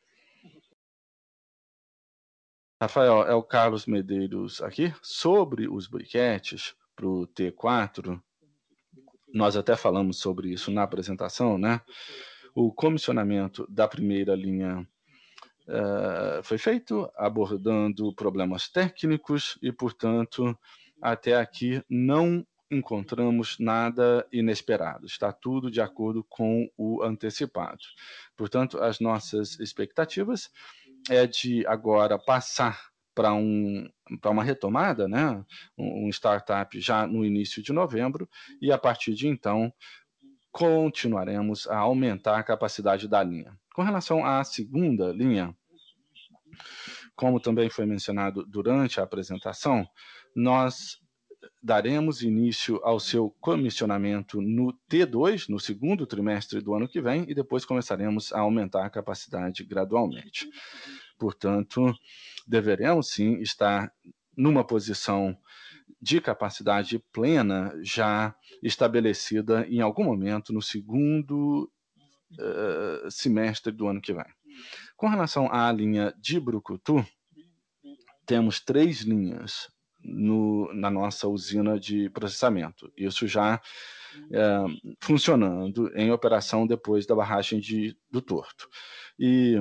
Rafael, é o Carlos Medeiros aqui. Sobre os briquetes para o T quatro, nós até falamos sobre isso na apresentação, né? O comissionamento da primeira linha uh, foi feito abordando problemas técnicos e, portanto, até aqui não encontramos nada inesperado. Está tudo de acordo com o antecipado. Portanto, as nossas expectativas é de agora passar para um, para uma retomada, né? um startup já no início de novembro, e a partir de então continuaremos a aumentar a capacidade da linha. Com relação à segunda linha, como também foi mencionado durante a apresentação, nós daremos início ao seu comissionamento no T dois, no segundo trimestre do ano que vem, e depois começaremos a aumentar a capacidade gradualmente. Portanto, deveremos sim estar numa posição de capacidade plena já estabelecida em algum momento no segundo uh, semestre do ano que vem. Com relação à linha de Brucutu, temos três linhas no, na nossa usina de processamento. Isso já é, funcionando em operação depois da barragem de, do Torto. E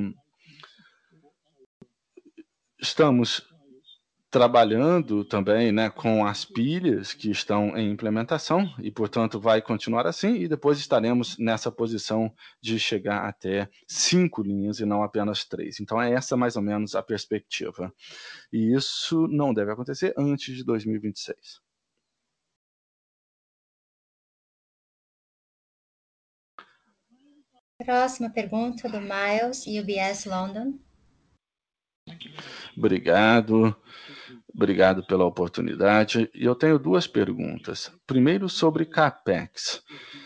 estamos trabalhando também, né, com as pilhas que estão em implementação e, portanto, vai continuar assim, e depois estaremos nessa posição de chegar até cinco linhas e não apenas três. Então, é essa mais ou menos a perspectiva. E isso não deve acontecer antes de dois mil e vinte e seis. Próxima pergunta do Miles, U B S London. Obrigado. Obrigado pela oportunidade. E eu tenho duas perguntas. Primeiro, sobre CAPEX.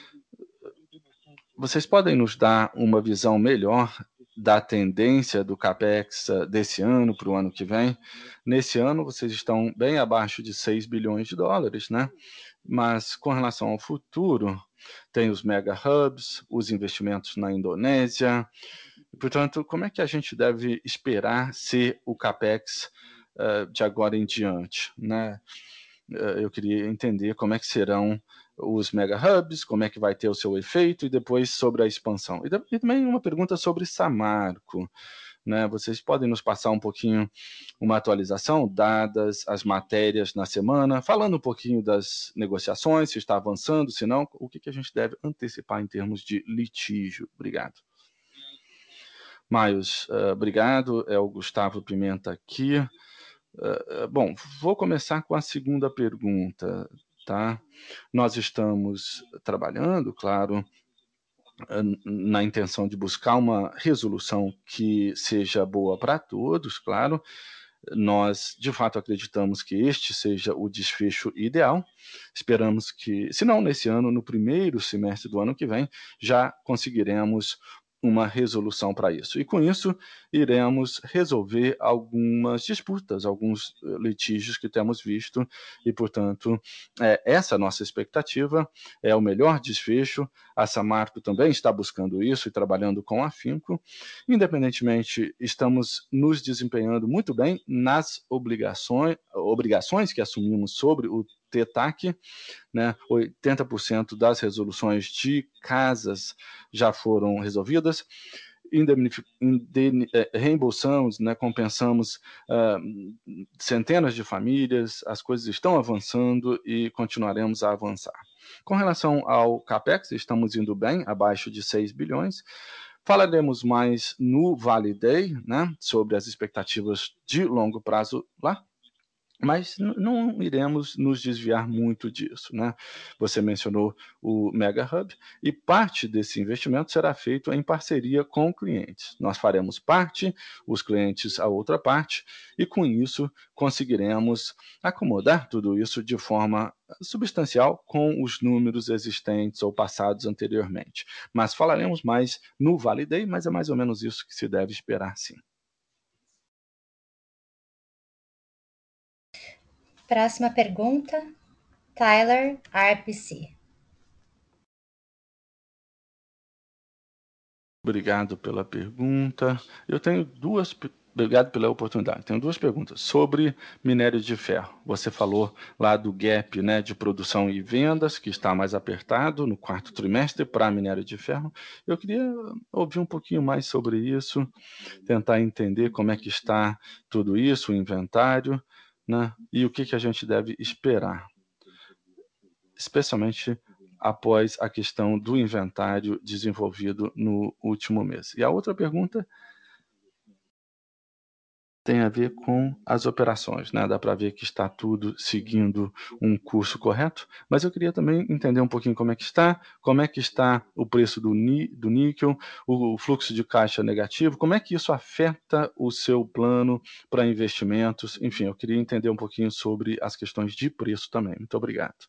Vocês podem nos dar uma visão melhor da tendência do CAPEX desse ano para o ano que vem? Nesse ano, vocês estão bem abaixo de seis bilhões de dólares, né? Mas com relação ao futuro, tem os mega hubs, os investimentos na Indonésia. Portanto, como é que a gente deve esperar ser o CAPEX uh, de agora em diante, né? Uh, eu queria entender como é que serão os mega hubs, como é que vai ter o seu efeito, e depois sobre a expansão. E, e também uma pergunta sobre Samarco, né? Vocês podem nos passar um pouquinho uma atualização, dadas as matérias na semana, falando um pouquinho das negociações, se está avançando, se não, o que, que a gente deve antecipar em termos de litígio. Obrigado. Maios, uh, obrigado, é o Gustavo Pimenta aqui. Uh, bom, vou começar com a segunda pergunta, tá? Nós estamos trabalhando, claro, na intenção de buscar uma resolução que seja boa para todos, claro. Nós, de fato, acreditamos que este seja o desfecho ideal. Esperamos que, se não nesse ano, no primeiro semestre do ano que vem, já conseguiremos uma resolução para isso. E com isso, iremos resolver algumas disputas, alguns litígios que temos visto, e, portanto, é, essa nossa expectativa é o melhor desfecho. A Samarco também está buscando isso e trabalhando com afinco. Independentemente, estamos nos desempenhando muito bem nas obrigações, obrigações que assumimos sobre o T T A C, né? oitenta por cento das resoluções de casas já foram resolvidas, reembolsamos, né, compensamos uh, centenas de famílias, as coisas estão avançando e continuaremos a avançar. Com relação ao CAPEX, estamos indo bem, abaixo de seis bilhões. Falaremos mais no Vale Day, né, sobre as expectativas de longo prazo lá. Mas n não iremos nos desviar muito disso, né. Você mencionou o Mega Hub, e parte desse investimento será feito em parceria com clientes. Nós faremos parte, os clientes a outra parte, e com isso conseguiremos acomodar tudo isso de forma substancial com os números existentes ou passados anteriormente. Mas falaremos mais no Vale Day, mas é mais ou menos isso que se deve esperar sim. Próxima pergunta, Tyler, R B C. Obrigado pela pergunta. Eu tenho duas pe obrigado pela oportunidade. Tenho duas perguntas. Sobre minério de ferro, você falou lá do gap, né, de produção e vendas, que está mais apertado no quarto trimestre para minério de ferro. Eu queria ouvir um pouquinho mais sobre isso, tentar entender como é que está tudo isso, o inventário, né, e o que que a gente deve esperar. Especialmente após a questão do inventário desenvolvido no último mês. E a outra pergunta tem a ver com as operações, né, dá para ver que está tudo seguindo um curso correto, mas eu queria também entender um pouquinho como é que está, como é que está o preço do ni do níquel, o fluxo de caixa negativo, como é que isso afeta o seu plano para investimentos, enfim, eu queria entender um pouquinho sobre as questões de preço também. Muito obrigado.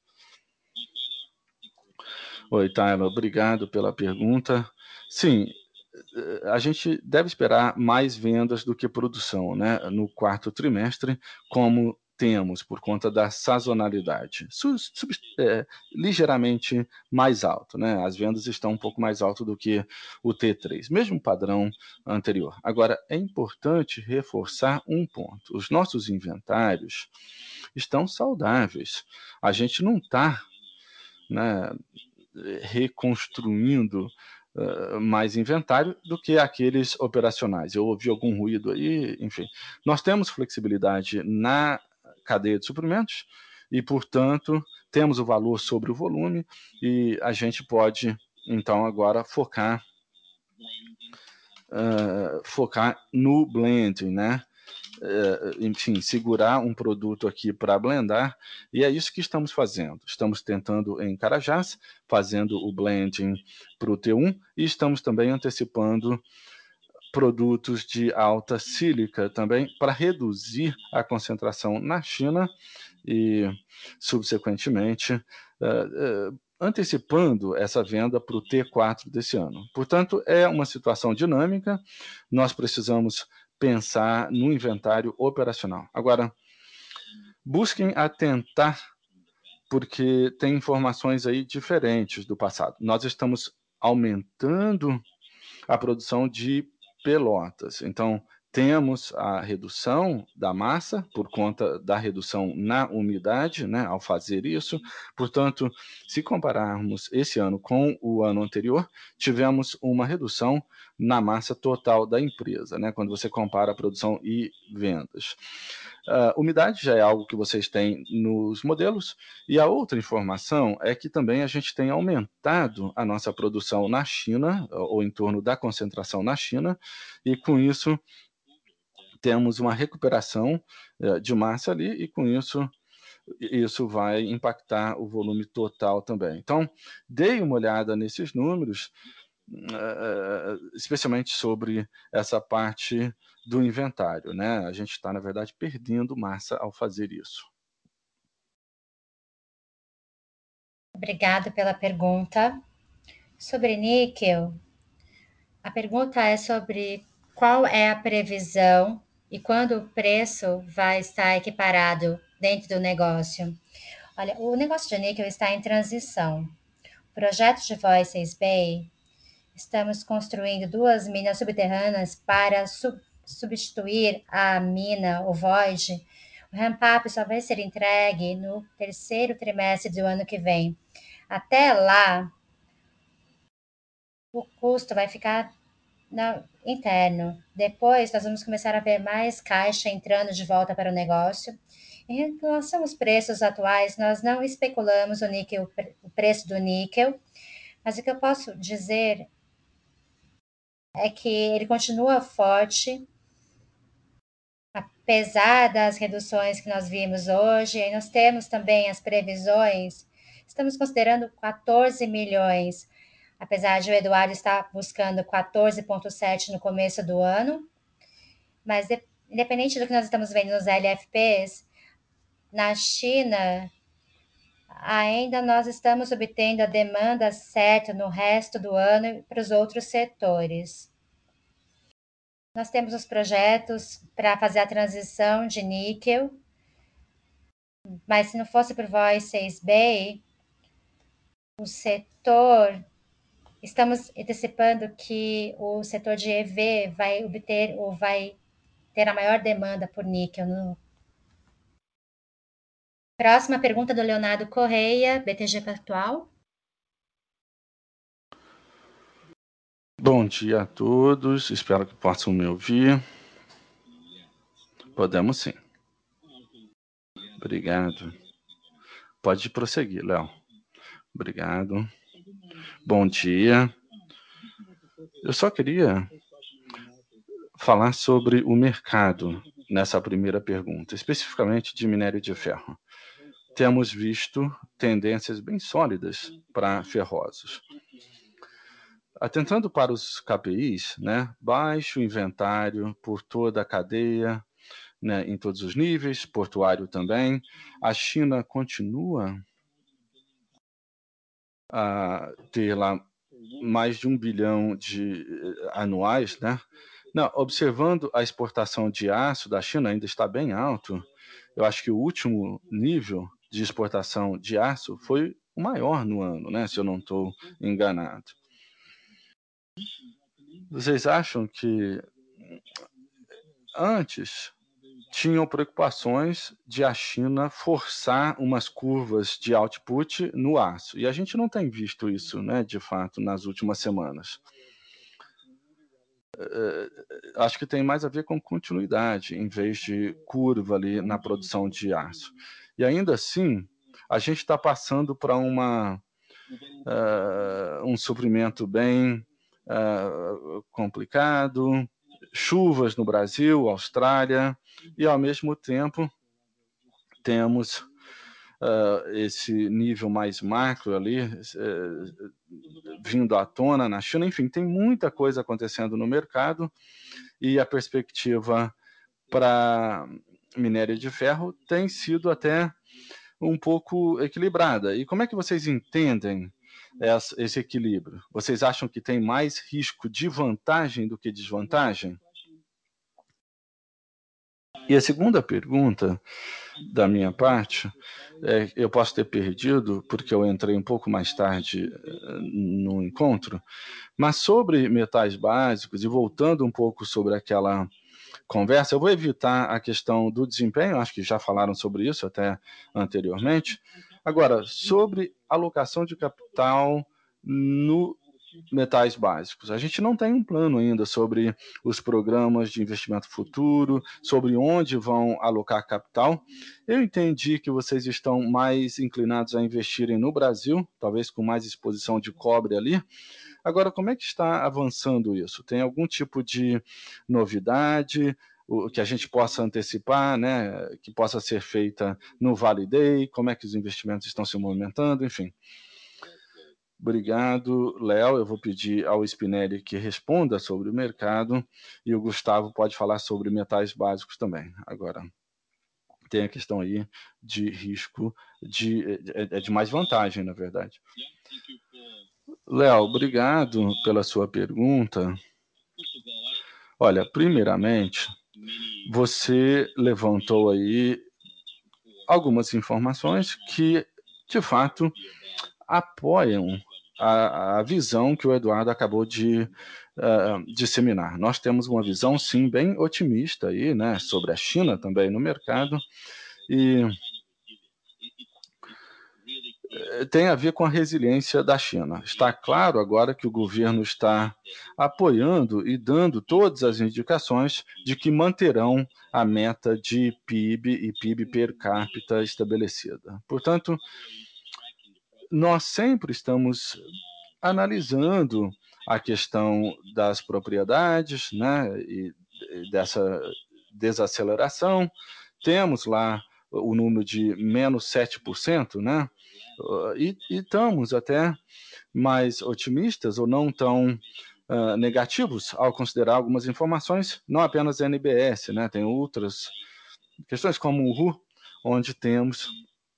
Oi, Tyler, obrigado pela pergunta. Sim, eh, a gente deve esperar mais vendas do que produção, né, no quarto trimestre, como temos por conta da sazonalidade. Sus subs eh, ligeiramente mais alto, né, as vendas estão um pouco mais alto do que o T três, mesmo padrão anterior. Agora, é importante reforçar um ponto: os nossos inventários estão saudáveis. A gente não está, né, reconstruindo, hã, mais inventário do que aqueles operacionais. Eu ouvi algum ruído aí, enfim. Nós temos flexibilidade na cadeia de suprimentos e, portanto, temos o valor sobre o volume e a gente pode, então, agora focar hã, focar no blending, né. Eh, enfim, segurar um produto aqui para blendar, e é isso que estamos fazendo. Estamos tentando em Carajás, fazendo o blending para o T um e estamos também antecipando produtos de alta sílica também, para reduzir a concentração na China e, subsequentemente, hã, hã, antecipando essa venda para o T quatro desse ano. Portanto, é uma situação dinâmica, nós precisamos pensar no inventário operacional. Agora, busquem atentar, porque tem informações aí diferentes do passado. Nós estamos aumentando a produção de pelotas, então temos a redução da massa, por conta da redução na umidade, né, ao fazer isso. Portanto, se compararmos esse ano com o ano anterior, tivemos uma redução na massa total da empresa, né, quando você compara a produção e vendas. Hã, umidade já é algo que vocês têm nos modelos, e a outra informação é que também a gente tem aumentado a nossa produção na China, ou em torno da concentração na China, e com isso temos uma recuperação, hã, de massa ali, e com isso isso vai impactar o volume total também. Então, dêem uma olhada nesses números, hã, especialmente sobre essa parte do inventário, né, a gente está, na verdade, perdendo massa ao fazer isso. Obrigado pela pergunta. Sobre níquel, a pergunta é sobre qual é a previsão e quando o preço vai estar equiparado dentro do negócio. Olha, o negócio de níquel está em transição. O projeto de Voisey's Bay, estamos construindo duas minas subterrâneas para sub substituir a mina, o void. O ramp-up só vai ser entregue no terceiro trimestre do ano que vem. Até lá, o custo vai ficar na, interno. Depois, nós vamos começar a ver mais caixa entrando de volta para o negócio. Em relação aos preços atuais, nós não especulamos o níquel, o preço do níquel, mas o que eu posso dizer é que ele continua forte, apesar das reduções que nós vimos hoje, aí nós temos também as previsões, estamos considerando quatorze milhões, apesar de o Eduardo estar buscando quatorze vírgula sete no começo do ano, mas de, independente do que nós estamos vendo nos L F Ps, na China, ainda nós estamos obtendo a demanda certa no resto do ano para os outros setores. Nós temos os projetos para fazer a transição de níquel, mas se não fosse por Voice seis Bay, o setor, estamos antecipando que o setor de E V vai obter ou vai ter a maior demanda por níquel. No... Próxima pergunta do Leonardo Correia, B T G Pactual. Bom dia a todos, espero que possam me ouvir. Podemos sim. Obrigado. Pode prosseguir, Léo. Obrigado. Bom dia. Eu só queria falar sobre o mercado nessa primeira pergunta, especificamente de minério de ferro. Temos visto tendências bem sólidas para ferrosos. Atentando para os K P Is, né, baixo inventário por toda a cadeia, né, em todos os níveis, portuário também. A China continua a ter lá mais de um bilhão de uh, anuais, né? Não, observando a exportação de aço da China ainda está bem alto. Eu acho que o último nível de exportação de aço foi o maior no ano, né? Se eu não estou enganado. Vocês acham que antes tinham preocupações de a China forçar umas curvas de output no aço. E a gente não tem visto isso, né, de fato, nas últimas semanas. Uh, acho que tem mais a ver com continuidade, em vez de curva ali na produção de aço. E ainda assim, a gente está passando para uma uh, um suprimento bem uh, complicado, chuvas no Brasil, Austrália, e ao mesmo tempo temos uh, esse nível mais macro ali uh, vindo à tona na China. Enfim, tem muita coisa acontecendo no mercado e a perspectiva para minério de ferro tem sido até um pouco equilibrada. E como é que vocês entendem esse equilíbrio? Vocês acham que tem mais risco de vantagem do que desvantagem? E a segunda pergunta da minha parte, é, eu posso ter perdido, porque eu entrei um pouco mais tarde no encontro, mas sobre metais básicos, e voltando um pouco sobre aquela conversa, eu vou evitar a questão do desempenho, acho que já falaram sobre isso até anteriormente. Agora, sobre alocação de capital no metais básicos. A gente não tem um plano ainda sobre os programas de investimento futuro, sobre onde vão alocar capital. Eu entendi que vocês estão mais inclinados a investirem no Brasil, talvez com mais exposição de cobre ali. Agora, como é que está avançando isso? Tem algum tipo de novidade o que a gente possa antecipar, né, que possa ser feita no Vale Day? Como é que os investimentos estão se movimentando? Enfim. Obrigado, Léo. Eu vou pedir ao Spinelli que responda sobre o mercado e o Gustavo pode falar sobre metais básicos também. Agora, tem a questão aí de risco, de, de, de mais vantagem, na verdade. Léo, obrigado pela sua pergunta. Olha, primeiramente, você levantou aí algumas informações que, de fato, apoiam a, a visão que o Eduardo acabou de uh, disseminar. Nós temos uma visão, sim, bem otimista aí, né, sobre a China também no mercado, e tem a ver com a resiliência da China. Está claro agora que o governo está apoiando e dando todas as indicações de que manterão a meta de P I B e P I B per capita estabelecida. Portanto, nós sempre estamos analisando a questão das propriedades, né, e dessa desaceleração, temos lá o número de menos sete por cento, né? E, e estamos até mais otimistas ou não tão uh, negativos ao considerar algumas informações, não apenas N B S, né? Tem outras questões como o R U, onde temos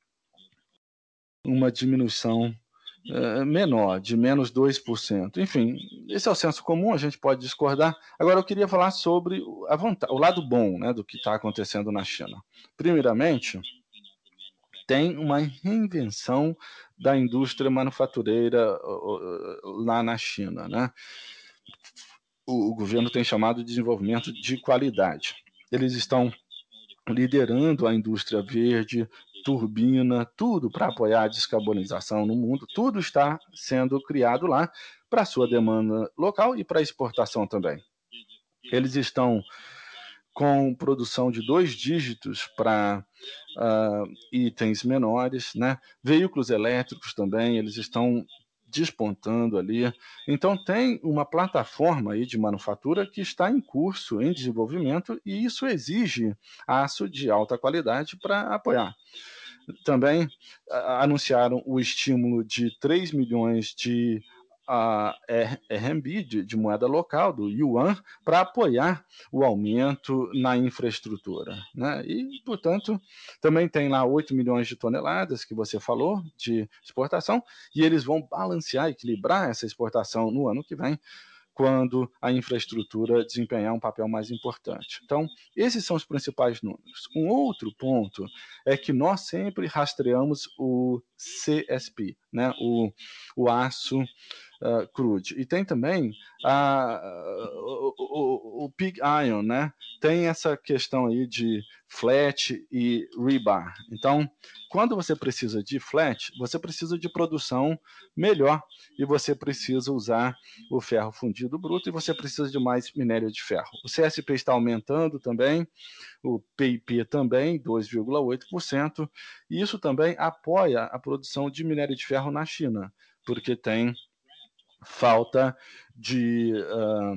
uma diminuição uh, menor, de menos dois por cento. Enfim, esse é o senso comum, a gente pode discordar. Agora, eu queria falar sobre a vontade, o lado bom, né, do que está acontecendo na China. Primeiramente, tem uma reinvenção da indústria manufatureira lá na China, né? O, o governo tem chamado de desenvolvimento de qualidade. Eles estão liderando a indústria verde, turbina, tudo para apoiar a descarbonização no mundo, tudo está sendo criado lá para a sua demanda local e para exportação também. Eles estão com produção de dois dígitos para uh, itens menores, né? Veículos elétricos também, eles estão despontando ali. Então tem uma plataforma aí de manufatura que está em curso, em desenvolvimento, e isso exige aço de alta qualidade para apoiar. Também uh, anunciaram o estímulo de três milhões de a R M B, de, de moeda local, do Yuan, para apoiar o aumento na infraestrutura, né? E, portanto, também tem lá oito milhões de toneladas, que você falou, de exportação, e eles vão balancear, equilibrar essa exportação no ano que vem, quando a infraestrutura desempenhar um papel mais importante. Então, esses são os principais números. Um outro ponto é que nós sempre rastreamos o C S P, né? o, o aço Uh, crude. E tem também a, o, o, o pig iron, né? Tem essa questão aí de flat e rebar. Então, quando você precisa de flat, você precisa de produção melhor e você precisa usar o ferro fundido bruto e você precisa de mais minério de ferro. O C S P está aumentando também, o P I P também, dois vírgula oito por cento, e isso também apoia a produção de minério de ferro na China, porque tem falta de uh,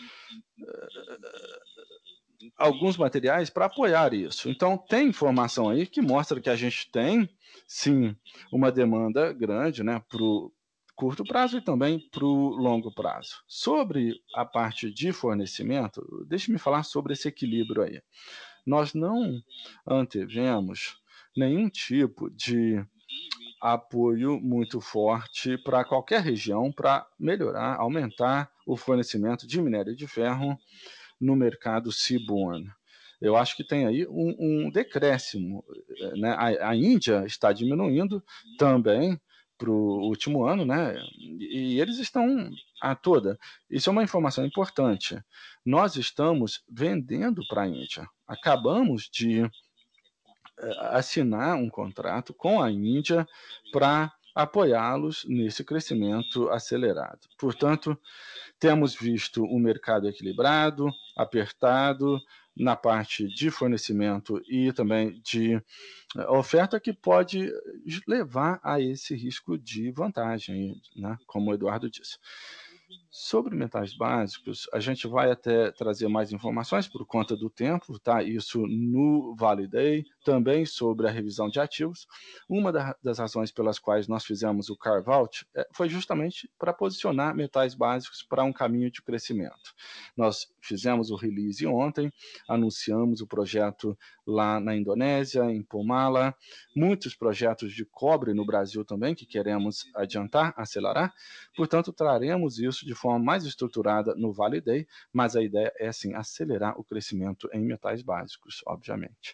alguns materiais para apoiar isso. Então, tem informação aí que mostra que a gente tem, sim, uma demanda grande, né, para o curto prazo e também para o longo prazo. Sobre a parte de fornecimento, deixe-me falar sobre esse equilíbrio aí. Nós não antevemos nenhum tipo de apoio muito forte para qualquer região para melhorar, aumentar o fornecimento de minério de ferro no mercado seaborne. Eu acho que tem aí um, um decréscimo, né? A, a Índia está diminuindo também para o último ano, né? E eles estão a toda. Isso é uma informação importante. Nós estamos vendendo para a Índia. Acabamos de assinar um contrato com a Índia para apoiá-los nesse crescimento acelerado. Portanto, temos visto um mercado equilibrado, apertado, na parte de fornecimento e também de oferta, que pode levar a esse risco de vantagem, né? Como o Eduardo disse. Sobre metais básicos, a gente vai até trazer mais informações por conta do tempo, tá? Isso no Vale Day, também sobre a revisão de ativos. Uma das razões pelas quais nós fizemos o carve-out foi justamente para posicionar metais básicos para um caminho de crescimento. Nós fizemos o release ontem, anunciamos o projeto lá na Indonésia, em Pomala, muitos projetos de cobre no Brasil também, que queremos adiantar, acelerar. Portanto, traremos isso de forma mais estruturada no Vale Day, mas a ideia é, sim, acelerar o crescimento em metais básicos, obviamente.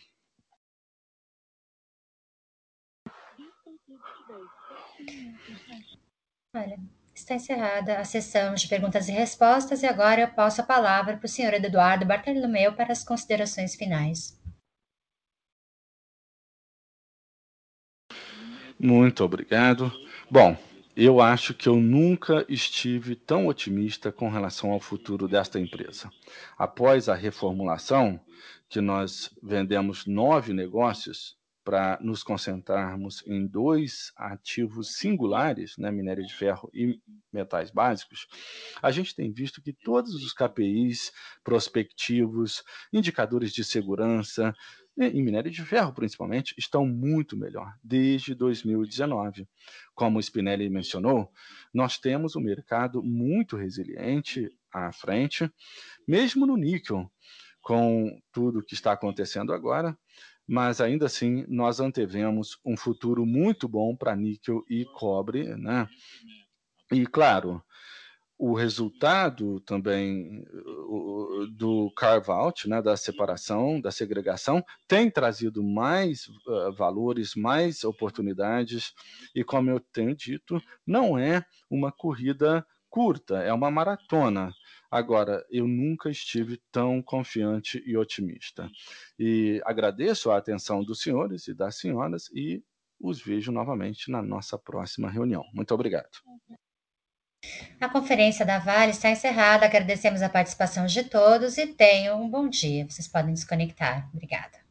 Olha, está encerrada a sessão de perguntas e respostas e agora eu passo a palavra para o senhor Eduardo Bartolomeu para as considerações finais. Muito obrigado. Bom, eu acho que eu nunca estive tão otimista com relação ao futuro desta empresa. Após a reformulação, que nós vendemos nove negócios, para nos concentrarmos em dois ativos singulares, né, minério de ferro e metais básicos, a gente tem visto que todos os K P Is prospectivos, indicadores de segurança, e em minério de ferro principalmente, estão muito melhor desde dois mil e dezenove. Como o Spinelli mencionou, nós temos um mercado muito resiliente à frente, mesmo no níquel, com tudo o que está acontecendo agora, mas ainda assim nós antevemos um futuro muito bom para níquel e cobre, né? E claro, o resultado também o- do carve-out, né, da separação, da segregação, tem trazido mais uh, valores, mais oportunidades, e como eu tenho dito, não é uma corrida curta, é uma maratona. Agora, eu nunca estive tão confiante e otimista. E agradeço a atenção dos senhores e das senhoras e os vejo novamente na nossa próxima reunião. Muito obrigado. A conferência da Vale está encerrada. Agradecemos a participação de todos e tenham um bom dia. Vocês podem desconectar. Obrigada.